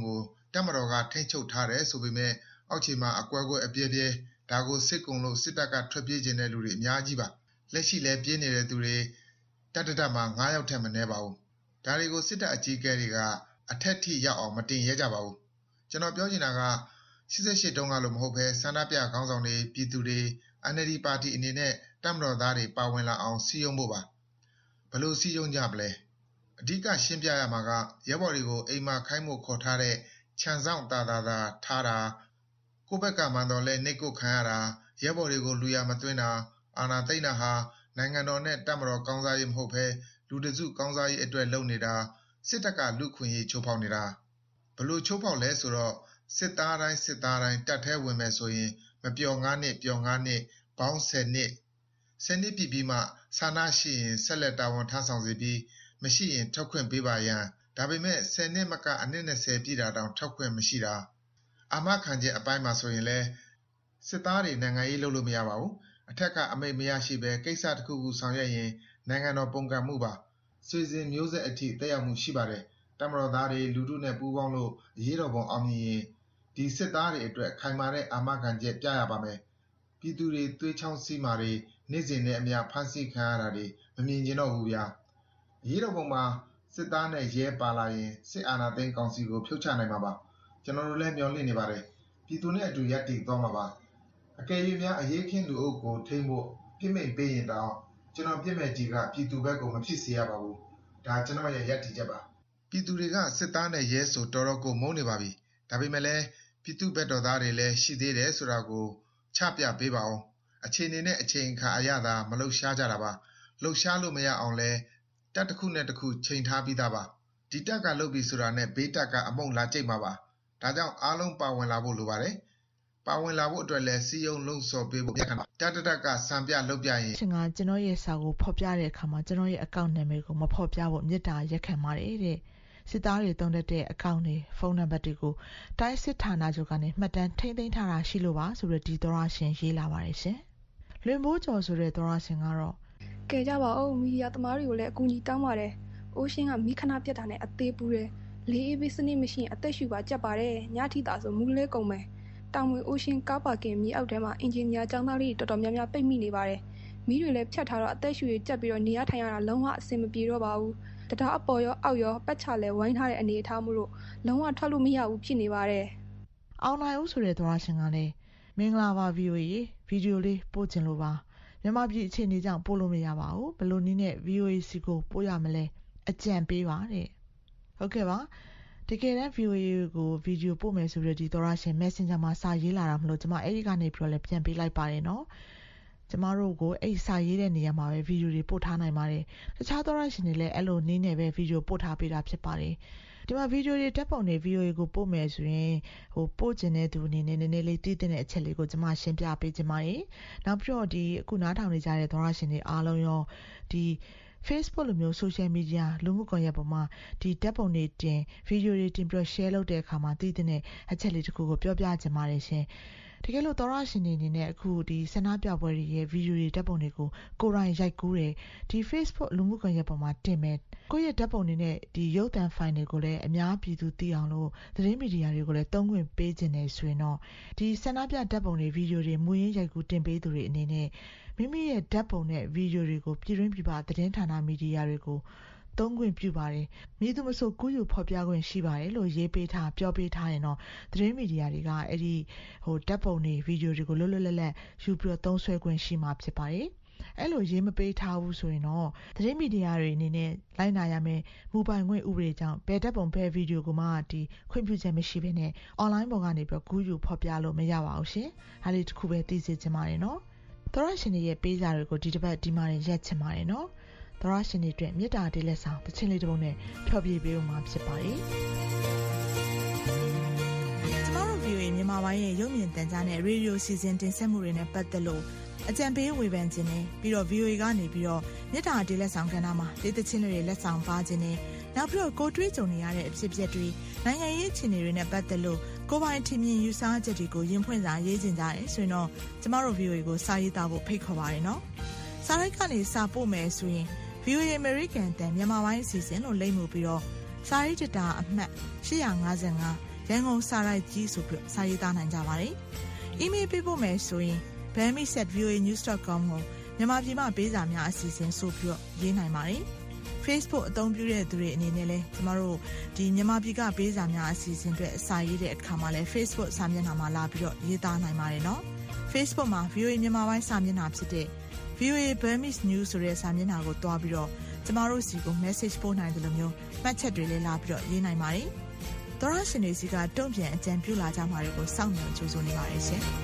တပ်မတော်ကထိန်းချုပ်ထားတယ်ဆိုပေမဲ့အောက်ခြေမှာအကွဲကွဲအပြဲပြဲဒါကိုစစ်ကုံလို့စစ်တပ်ကထွက်ပြေးခြင်းတဲ့လူတွေအများကြီးပါလက်ရှိလဲပြေးနေတဲ့သူတွေတတတမှာငါးယောက်ထက်မနည်းပါဘူးဒါတွေကိုစစ်တပ်အကြီးအကဲတွေကအထက်ထိရောက်အောင်မတင်ရဲကြပါဘူးကျွန်တော်ပြောချင်တာက၈၈တုန်းကလို့မဟုတ်ဘဲဆန္ဒပြခေါင်းဆောင်တွေပြည်သူတွေ N L D ပါတီအနေနဲ့တပ်မတော်သားတွေပါဝင်လာအောင်စီယုံဖို့ပါဘလို့စီယုံကြမလဲအဓိကရှင်းပြရမှာကရဲဘော်တွေကိုအိမ်မှာခိုင်းမှုခေါ်ထားတဲ့ခြံဆောင်တာတာတာထားတာကိုယ့်ဘက်ကမှန်တော့လဲနှိတ်ကုတ်ခံရတာရဲဘော်တွေကိုလူရမသွင်းတာအာဏာသိမ်းတာဟာနိုင်ငံတော်နဲ့တပ်မတော်ကောင်းစားရေးမဟုတ်ဘဲလူတစုကောင်းစားရေးအတွက်လုပ်နေတာစစ်တပ်ကလူခွင့်ရေးချိုးဖောက်နေတာဘလို့ချိုးဖောက်လဲဆိုတော့စစ်သားတိုင်းစစ်သားတိုင်းတပ်ထဲဝင်မယ်ဆိုရင်မပျော်ငါးနှစ်ပျော်ငါးနှစ်ပေါင်းဆယ်နှစ်ဆယ်နှစ်ပြည့်ပြီးမှဆန္ဒရှိရင်ဆက်လက်တာဝန်ထမ်းဆောင်စေပြီးမရှိရင်ထုတ်ခွင့်ပေးပါရန်ဒါပေမဲ့ဆယ်နှစ်မကအနည်း၂၀ပြည့်တာတောင်ထုတ်ခွင့်မရှိတာအာမခံချက်အပိုင်းမှာဆိုရင်လဲစစ်သားတွေနိုင်ငံရေးလုပ်လို့မရပါဘူးအထက်ကအမိန့်မရရှိဘဲကိစ္စတစ်ခုခုဆောင်ရွက်ရင်နိုင်ငံတော်ပုံကံမှုပါဆွေစဉ်မျိုးဆက်အထိတက်ရောက်မှုရှိပါတယ်တမတော်သားတွေလူထုနဲ့ပူးပေါင်းလို့အရေးတော်ပုံအောင်မြင်ရင်ဒီစစ်သားတွေအတွက်ခိုင်မာတဲ့အာမခံချက်ပြရပါမယ်ပြည်သူတွေသွေးချောင်းစီးမာတွေနေ့စဉ်နဲ့အမျှဖမ်းဆီးခံရတာတွေမမြင်ကျင်တော့ဘူးဗျာအရေးတော်ပုံမှာစစ်သားနဲ့ရဲပါလာရင်စစ်အာဏာသိမ်းကောင်စီကိုဖြုတ်ချနိုင်မှာပါကျွန်တော်တို့လည်းမျှော်လင့်နေပါတယ်ပြည်သူနဲ့အတူရပ်တည်သွားမှာပါအကယ်၍များအရေးခင်းလူအုပ်ကိုထိန်းဖို့ပြစ်မိတ်ပေးရင်တောင်ကျွန်တော်ပြစ်မဲ့ကြီးကပြည်သူဘက်ကိုမဖြစ်စေရပါဘူးဒါကျွန်တော်ရဲ့ရပ်တည်ချက်ပါပြည်သူတွေကစစ်သားနဲ့ရဲဆိုတော်တော်ကိုမုန်းနေပါပြီဒါပေမဲ့လည်းပြည်သူဘက်တော်သားတွေလည်းရှိသေးတယ်ဆိုတာကိုချပြပေးပါအောင်အခြေအနေနဲ့အချိန်အခါအရသာမလှုပ်ရှားကြတာပါလှုပ်ရှားလို့မရအောင်လဲတက်တစ်ခုနဲ့တစ်ခုချိန်ထားပြီးသားပါဒီတက်ကလှုပ်ပြီးဆိုတာနဲ့ဘေးတက်ကအမုံလာကြိတ်မှာပါဒါကြောင့်အားလုံးပါဝင်လာဖို့လိုပါတယ်ပါဝင်လာဖို့အတွက်လည်းစီယုံလုံးစော်ပေးဖို့ပြခဏတတတက်ကစံပြလှုပ်ပြရင်ရှင်ကကျွန်တော်ရဲ့စာကိုဖော်ပြတဲ့အခါမှာကျွန်တော်ရဲ့အကောင့်နာမည်ကိုမဖော်ပြဖို့မြစ်တာရက်ခံပါတယ်တဲ့စစ်သားတွေတုံးတဲ့အကောင့်တွေဖုန်းနံပါတ်တွေကိုတိုင်းစစ်ဌာနချုပ်ကနေမှတ်တမ်းထိမ့်သိမ်းထားတာရှိလို့ပါဆိုတော့ဒီသောရရှင်ရေးလာပါတယ်ရှင်လွင်မိုးကျော်ဆိုတဲ့သောရရှင်ကတော့ကဲကြပါဦးမီဒီယာသမားတွေကိုလည်းအကူအညီတောင်းပါတယ်အိုးရှင်းကမိခဏပြတ်တာနဲ့အသေးပူတယ်လေးအေးပေးစနစ်မရှိရင်အသက်ရှူပါကြက်ပါတယ်ညထိတာဆိုမူးလဲကုန်မယ်တောင်ဝင်အိုးရှင်းကားပါကင်မြေအောက်ထဲမှာအင်ဂျင်နီယာကျောင်းသားလေးတော်တော်များများပိတ်မိနေပါတယ်မီးတွေလည်းဖြတ်ထားတော့အသက်ရှူရကြက်ပြီးတော့နေရထိုင်ရတာလုံးဝအဆင်မပြေတော့ပါဘူးတတားအပေါ်ရောအောက်ရောပတ်ချလဲဝိုင်းထားတဲ့အနေအထားမှုလို့လုံးဝထွက်လို့မရဘူးဖြစ်နေပါတယ်အောင်နိုင်ဦးဆိုတဲ့သောရရှင်ကလည်းမင်္ဂလာပါ ဗီအိုအေ ဗီဒီယိုလေးပို့ချင်လို့ပါမြန်မာပြည်အခြေအနေကြောင့်ပို့လို့မရပါဘူးဘယ်လိုနည်းနဲ့ ဗီအိုအေ စီကိုပို့ရမလဲအကြံပေးပါတဲ့ဟုတ်ကဲ့ပါတကယ်တမ်း ဗီအိုအေ ကိုဗီဒီယိုပို့မယ်ဆိုရဒီသောရရှင် Messenger မှာစာရေးလာတာမလို့ကျွန်မအဲ့ဒီကနေပြီးတော့လည်းပြန်ပေးလိုက်ပါတယ်နော်ကျမတို့ကိုအဲ့စာရေးတဲ့နေရာမှာပဲဗီဒီယိုတွေပို့ထားနိုင်ပါတယ်တခြားသောရရှင်တွေလည်းအဲ့လိုနည်းနဲ့ပဲဗီဒီယိုပို့ထားပေးတာဖြစ်ပါတယ်ဒီမှာဗီဒီယိုတွေတက်ပုံတွေ ဗီအိုအေ ကိုပို့မယ်ဆိုရင်ဟိုပို့ကျင်တဲ့သူအနေနဲ့နည်းနည်းလေးသိတဲ့အချက်လေးကိုကျွန်မရှင်းပြပေးချင်ပါတယ်နောက်ပြီးတော့ဒီအခုနားထောင်နေကြတဲ့သောရရှင်တွေအားလုံးရောဒီ Facebook လိုမျိုး social media လူမှုကွန်ရက်ပေါ်မှာဒီတက်ပုံတွေတင်ဗီဒီယိုတွေတင်ပြီး share လုပ်တဲ့အခါမှာသိတဲ့အချက်လေးတစ်ခုကိုပြောပြချင်ပါတယ်ရှင်တကယ်လို့သောရရှင်တွေအနေနဲ့အခုဒီဆန္ဒပြပွဲတွေရဲ့ဗီဒီယိုတွေတက်ပုံတွေကိုကိုယ်တိုင်ရိုက်ကူးတယ်ဒီ Facebook လူမှုကွန်ရက်ပေါ်မှာတင်မယ်ကိုယ့်ရဲ့တက်ပုံတွေနဲ့ဒီရုပ်သံဖိုင်တွေကိုလည်းအများပြည်သူသိအောင်လို့သတင်းမီဒီယာတွေကိုလည်းသုံးခွင့်ပေးခြင်းနေဆိုရင်တော့ဒီဆန္ဒပြတက်ပုံတွေဗီဒီယိုတွေမူရင်းရိုက်ကူးတင်ပေးသူတွေအနေနဲ့မိမိရဲ့ဓာတ်ပုံနဲ့ဗီဒီယိုတွေကိုပြည်တွင်းပြည်ပသတင်းဌာနမီဒီယာတွေကိုသုံးခွင့်ပြုပါတယ်မည်သူမဆိုကူးယူဖော်ပြခွင့်ရှိပါတယ်လို့ရေးပေးထားပြောပေးထားရင်တော့သတင်းမီဒီယာတွေကအဲ့ဒီဟိုဓာတ်ပုံတွေဗီဒီယိုတွေကိုလွတ်လွတ်လပ်လပ်ယူပြီးတော့သုံးစွဲခွင့်ရှိမှာဖြစ်ပါတယ်အဲ့လိုရေးမပေးထားဘူးဆိုရင်တော့သတင်းမီဒီယာတွေအနေနဲ့လိုက်နာရမယ်မူပိုင်ခွင့်ဥပဒေကြောင့်ဘယ်ဓာတ်ပုံဘယ်ဗီဒီယိုကိုမှဒီခွင့်ပြုချက်မရှိဘဲနဲ့ online ပေါ်ကနေပြီးကူးယူဖော်ပြလို့မရပါဘူးရှင်အဲ့ဒီတစ်ခုပဲသိစေချင်ပါတယ်နော်သောရရှင်တွေရဲ့ပေးစာတွေကိုဒီတစ်ပတ်ဒီမှာရက်ချင်ပါတယ်နော်သောရရှင်တွေအတွက်မေတ္တာတေးလက်ဆောင်တစ်ချင်းလေးတစ်ပုဒ်နဲ့ဖျော်ဖြေပေးဦးမှာဖြစ်ပါတယ်ကျမတို့ ဗီအိုအေ မြန်မာပိုင်းရဲ့ရုပ်မြင်သံကြားနဲ့ရေဒီယိုစီစဉ်တင်ဆက်မှုတွေနဲ့ပတ်သက်လို့အကြံပေးဝေဖန်ခြင်းနဲ့ပြီးတော့ ဗီအိုအေ ကနေပြီးတော့မေတ္တာတေးလက်ဆောင်ကဏ္ဍမှာဒေသချင်းတွေလက်ဆောင်ပါခြင်းနဲ့နောက်ပြီးတော့ကိုတွေးကြုံနေရတဲ့အဖြစ်အပျက်တွေနိုင်ငံရေးအခြေအနေတွေနဲ့ပတ်သက်လို့ကိုပိုင်ထင်မြင်ယူဆချက်တွေကိုရင်ဖွင့်စာရေးခြင်းကြတယ်ဆိုရင်တော့ကျမတို့ ဗီအိုအေ ကိုစာရေးသားဖို့ဖိတ်ခေါ်ပါတယ်နော်စာရိုက်ကနေစာပို့မယ်ဆိုရင် ဗီအိုအေ American တန်မြန်မာပိုင်းအစီအစဉ်လို့လိမ့်မှုပြီးတော့စာရေးတတာအမှတ်၈၅၅ရန်ကုန်စာရိုက်ကြီးဆိုပြီးစာရေးသားနိုင်ကြပါတယ်။ email ပေးဖို့မယ်ဆိုရင် burmese at v o a news dot com ကိုမြန်မာပြည်မှာပေးစာများအစီအစဉ်ဆိုပြီးရေးနိုင်ပါတယ်။ Facebook အသုံးပြုတဲ့သူတွေအနေနဲ့လည်းကျမတို့ဒီမြန်မာပြည်ကပေးစာများအစီအစဉ်တွေအစာရေးတဲ့အခါမှာလည်း Facebook စာမျက်နှာမှာလာပြီးတော့ရေးသားနိုင်ပါတယ်နော်။ Facebook မှာ V O A မြန်မာပိုင်းစာမျက်နှာဖြစ်တဲ့ V O A Burmese News ဆိုတဲ့စာမျက်နှာကိုတွားပြီးတော့ကျမတို့စီကို message ပို့နိုင်တယ်လို့မျိုးမှတ်ချက်တွေလည်းလာပြီးတော့ရေးနိုင်ပါတယ်။သောရရှင်တွေစီကတုံ့ပြန်အကြံပြုလာကြမှာတွေကိုစောင့်မျှော်ကြိုးစားနေပါတယ်ရှင်။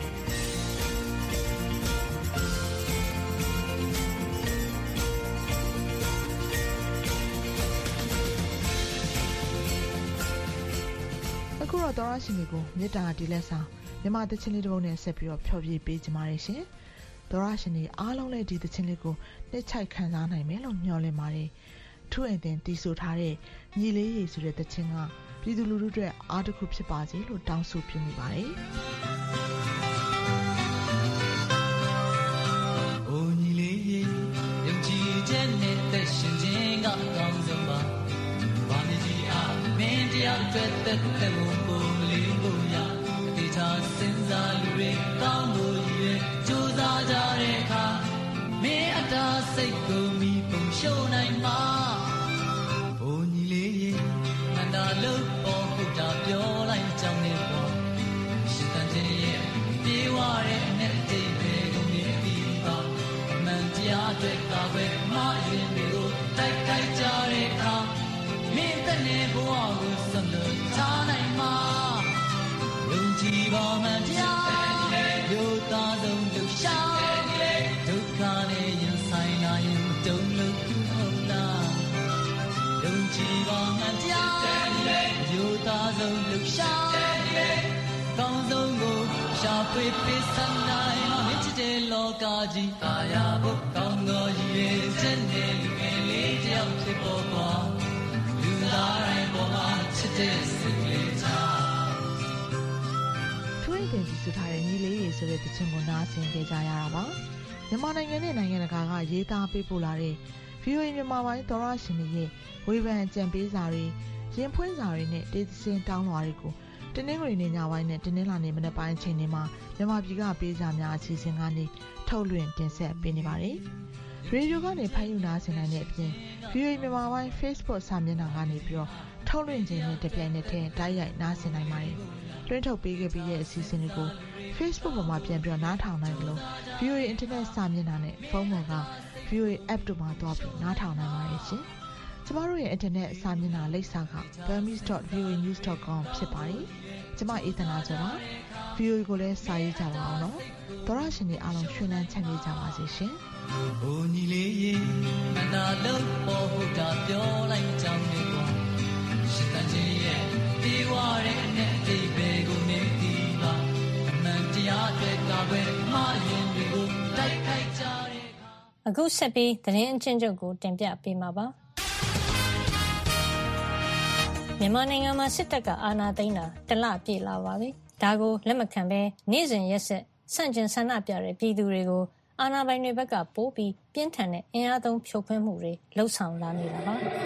အခုတော့သောရရှင်တွေကိုမေတ္တာတီလက်ဆောင်မြန်မာတချင်းလေးတစ်ပုဒ်နဲ့ဆက်ပြီးတော့ဖျော်ဖြေပေးကြပါရရှင်။သောရရှင်တွေအားလုံးလည်းဒီတချင်းလေးကိုနှစ်ချိုက်ခံစားနိုင်မယ်လို့မျှော်လင့်ပါတယ်။ထူးအိမ်တင်တီးဆိုထားတဲ့ညီလေးရေဆိုတဲ့တချင်းကပြည်သူလူထုတွေအားတစ်ခုဖြစ်ပါစေလို့တောင်းဆိုပြုမိပါတယ်။အိုညီလေးရေယုံကြည်ချက်နဲ့သက်ရှင်ခြင်းကအကောင်းဆုံးပါ။ဘာနေကြီးအားမင်းတရားအတွက်သက်သက်ကိုပုံလေးကိုရအသေးချာစဉ်းစားလူတွေကောင်းလို့ရည်ကြိုးစားကြတဲ့အခါမင်းအတားစိတ်ကိုမိပုံရှုံးနိုင်မှာ။အိုညီလေးရေနန္ဒာလို့ပေါ်ဟုတ်တာပြောလိုက်ကြောင်းနဲ့ပေါ့ရှင်တန်တဲ့ရဲ့ပြေးဝတဲ့အနဲ့တိတ်ပဲကုန်နေပြီပါအမှန်တရားအတွက်ကပဲမရင်တွေကိုတိုက်ခိုက်ကြတဲ့အခါမင်းတဲ့နေဘဝကိုဆက်လို့ထားနိုင်မှာယုံကြည်ပါမှန်တရားရိုးသားဆုံးလှူရှာဒုက္ခနဲ့ရင်ဆိုင်လာရင်တုံ့လို့ဟုတ်လားယုံကြည်ပါမှန်တရားရိုးသားဆုံးလှူရှာကောင်းဆုံးကိုရှာဖွေပေးစမ်းနိုင်မင်းချစ်တဲ့လောကကြီးအာရဖို့ကောင်းသောရည်ရွယ်ချက်နဲ့လူငယ်လေးတယောက်ဖြစ်ပေါ်ပါလူသားတိုင်းပေါ်မှာချစ်တဲ့စိတ်လေးချထွေးတင်ပြီးဆိုထားတဲ့ညီလေးရေဆိုတဲ့တခြင်းကိုနားဆင်ကြကြရတာပါမြန်မာနိုင်ငံနဲ့နိုင်ငံတကာကရေးသားပေးပို့လာတဲ့ V O A မြန်မာပိုင်းသောရရှင်တွေရဲ့ဝေဖန်ကြံပေးစာတွေရင်ဖွင့်စာတွေနဲ့ဒေသစင်တောင်းလွှာတွေကိုတင်းနှင်းရီနေညပိုင်းနဲ့တင်းနှင်းလာနေမနေ့ပိုင်းအချိန်တွေမှာမြန်မာပြည်ကပေးစာများအစီအစဉ်ကနေထုတ်လွှင့်တင်ဆက်ပေးနေပါတယ်။ရေဒီယိုကနေဖမ်းယူနားဆင်နိုင်တဲ့အပြင် V O A မြန်မာပိုင်း Facebook စာမျက်နှာကနေပြီးတော့ထုတ်လွှင့်ခြင်းနဲ့တပြိုင်နက်တည်းတိုက်ရိုက်နားဆင်နိုင်ပါတယ်။တွင်းထုတ်ပေးခဲ့ပြီးရဲ့အစီအစဉ်တွေကို Facebook ပေါ်မှာပြန်ပြီးနားထောင်နိုင်တယ်လို့ V O A Internet စာမျက်နှာနဲ့ဖုန်းပေါ်က V O A App တို့မှာသွားပြီးနားထောင်နိုင်ပါတယ်ရှင်။ကျမတို့ရဲ့ Internet စာမျက်နှာလိပ်စာက burmese dot v o a news dot com ဖြစ်ပါတယ်။ကျမအေးသနာကျော်ပါ။ V O A ကိုလည်းစာရေးကြပါအောင်နော်။သောရရှင်တွေအားလုံးရွှင်လန်းချမ်းမြေ့ကြပါစေရှင်။အိုညီလေးရေမနာလို့ပေါ်ဟုတ်တာပြောလိုက်ကြောင်းနဲ့ကွာရှင်တန်ကြီးရဲ့ဒီဝရဲနဲ့ဒီဘေကိုနေဒီပါအမှန်တရားတွေကပဲမရင်တွေကိုတိုက်ခိုက်ကြတဲ့အခါအခုဆက်ပြီးသတင်းအချင်းချုပ်ကိုတင်ပြပေးမှာပါမြန်မာနိုင်ငံမှာစစ်တပ်ကအာဏာသိမ်းတာတလပြည့်လာပါပြီ။ဒါကိုလက်မခံဘဲနေ့စဉ်ရက်ဆက်ဆန့်ကျင်ဆန္ဒပြတဲ့ပြည်သူတွေကိုအာဏာပိုင်တွေဘက်ကပိုးပြီးပြင်းထန်တဲ့အင်အားသုံးဖြိုခွင်းမှုတွေလှုပ်ဆောင်လာနေတာပါ။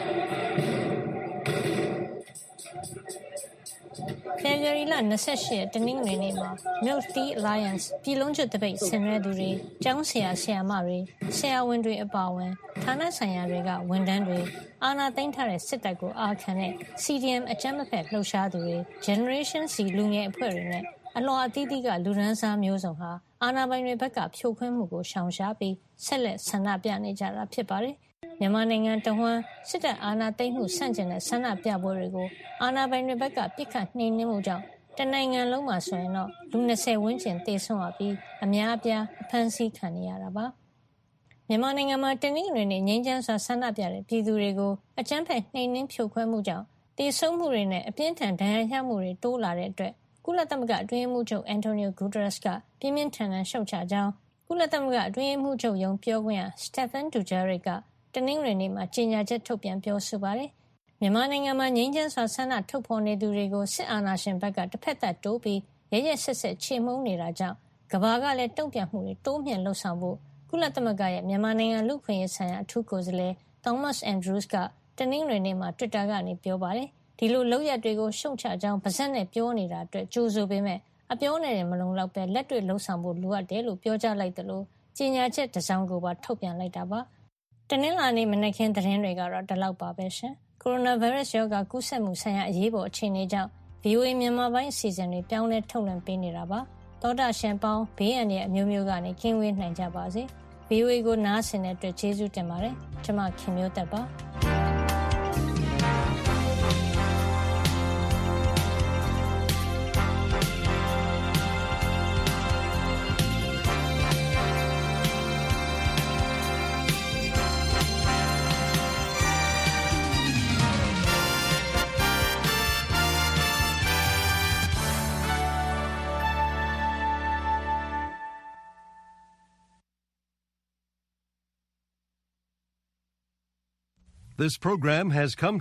ဖေဖော်ဝါရီလ၂၈ရက်တနင်္ဂနွေနေ့မှာ Milk Tea Alliance ပြည်လုံးကျွတ်တပိတ်ဆင်နွှဲသူတွေကျောင်းဆရာဆရာမတွေဆရာဝန်တွေအပါအဝင်ဌာနဆိုင်ရာတွေကဝန်ထမ်းတွေအာဏာသိမ်းထားတဲ့စစ်တပ်ကိုအာခံတဲ့ C D M အကြမ်းမဖက်လှုပ်ရှားသူတွေ Generation C လူငယ်အဖွဲ့တွေနဲ့အလွှာအသီးသီးကလူဒန်းစားမျိုးစုံဟာအာဏာပိုင်တွေဘက်ကဖြိုခွင်းမှုကိုရှောင်ရှားပြီးဆက်လက်ဆန္ဒပြနေကြတာဖြစ်ပါတယ်။မြန်မာနိုင်ငံတဝန်းစစ်တပ်အာဏာသိမ်းမှုဆန့်ကျင်တဲ့ဆန္ဒပြပွဲတွေကိုအာဏာပိုင်တွေဘက်ကပြစ်ခတ်နှိမ်နင်းမှုကြောင့်တနိုင်ငံလုံးမှာဆိုရင်တော့လူ၂၀ဝန်းကျင်သေဆုံးရပြီးအများအပြားအဖမ်းဆီးခံနေရတာပါ။မြန်မာနိုင်ငံမှာတနင်္ဂနွေနေ့ငြိမ်းချမ်းစွာဆန္ဒပြတဲ့ပြည်သူတွေကိုအကြမ်းဖက်နှိမ်နင်းဖြိုခွဲမှုကြောင့်သေဆုံးမှုတွေနဲ့အပြင်းထန်ဒဏ်ရာရမှုတွေတိုးလာတဲ့အတွက်ကုလသမဂ္ဂအတွင်းရေးမှူးချုပ်အန်တိုနီယိုဂူတာရက်စ်ကပြင်းပြင်းထန်ထန်ရှုတ်ချကြောင်းကုလသမဂ္ဂအတွင်းရေးမှူးချုပ်ရုံးပြောခွင့်ရစတက်ဖန်ဒူဂျာရစ်ကတနင်္ဂနွေနေ့မှာကြေညာချက်ထုတ်ပြန်ပြောဆိုပါတယ်။မြန်မာနိုင်ငံမှာငြိမ်းချမ်းစွာဆန္ဒထုတ်ဖော်နေသူတွေကိုစစ်အာဏာရှင်ဘက်ကတစ်ဖက်သက်တိုးပြီးရရက်ဆက်ဆက်ချေမှုန်းနေတာကြောင့်ကမ္ဘာကလည်းတုံ့ပြန်မှုတွေတိုးမြင့်လှုပ်ဆောင်ဖို့ကုလသမဂ္ဂရဲ့မြန်မာနိုင်ငံလူ့အခွင့်အရေးဆိုင်ရာအထူးကိုယ်စားလှယ်သောမတ်အန်ဒရူးစ်ကတနင်္ဂနွေနေ့မှာတွစ်တာကနေပြောပါတယ်။ဒီလိုလောက်ရတွေကိုရှုံချကြောင်းပါဇက်နဲ့ပြောနေတာအတွက်ကြိုးဆိုပေမဲ့အပြောနဲ့မလုံလောက်ပဲလက်တွေ့လှုပ်ဆောင်ဖို့လိုအပ်တယ်လို့ပြောကြားလိုက်တယ်လို့ကြေညာချက်တစ်စောင်ကိုပါထုတ်ပြန်လိုက်တာပါတနင်္လာနေ့မနက်ခင်းသတင်းတွေကတော့ဒီလောက်ပါပဲရှင်ကိုရိုနာဗိုင်းရပ်စ်ရောဂါကူးစက်မှုဆိုင်ရာအရေးပေါ်အခြေအနေကြောင့် ဗွီအိုအေ မြန်မာပိုင်းအစီအစဉ်တွေပြောင်းလဲထုတ်လွှင့်ပေးနေတာပါသောတာရှင်ပေါင်းဘေးအန္တရာယ်အမျိုးမျိုးကနေကင်းဝေးနိုင်ကြပါစေ ဗွီအိုအေ ကိုနားဆင်တဲ့အတွက်ကျေးဇူးတင်ပါတယ်ကျွန်မခင်မျိုးသက်ပါ This program has come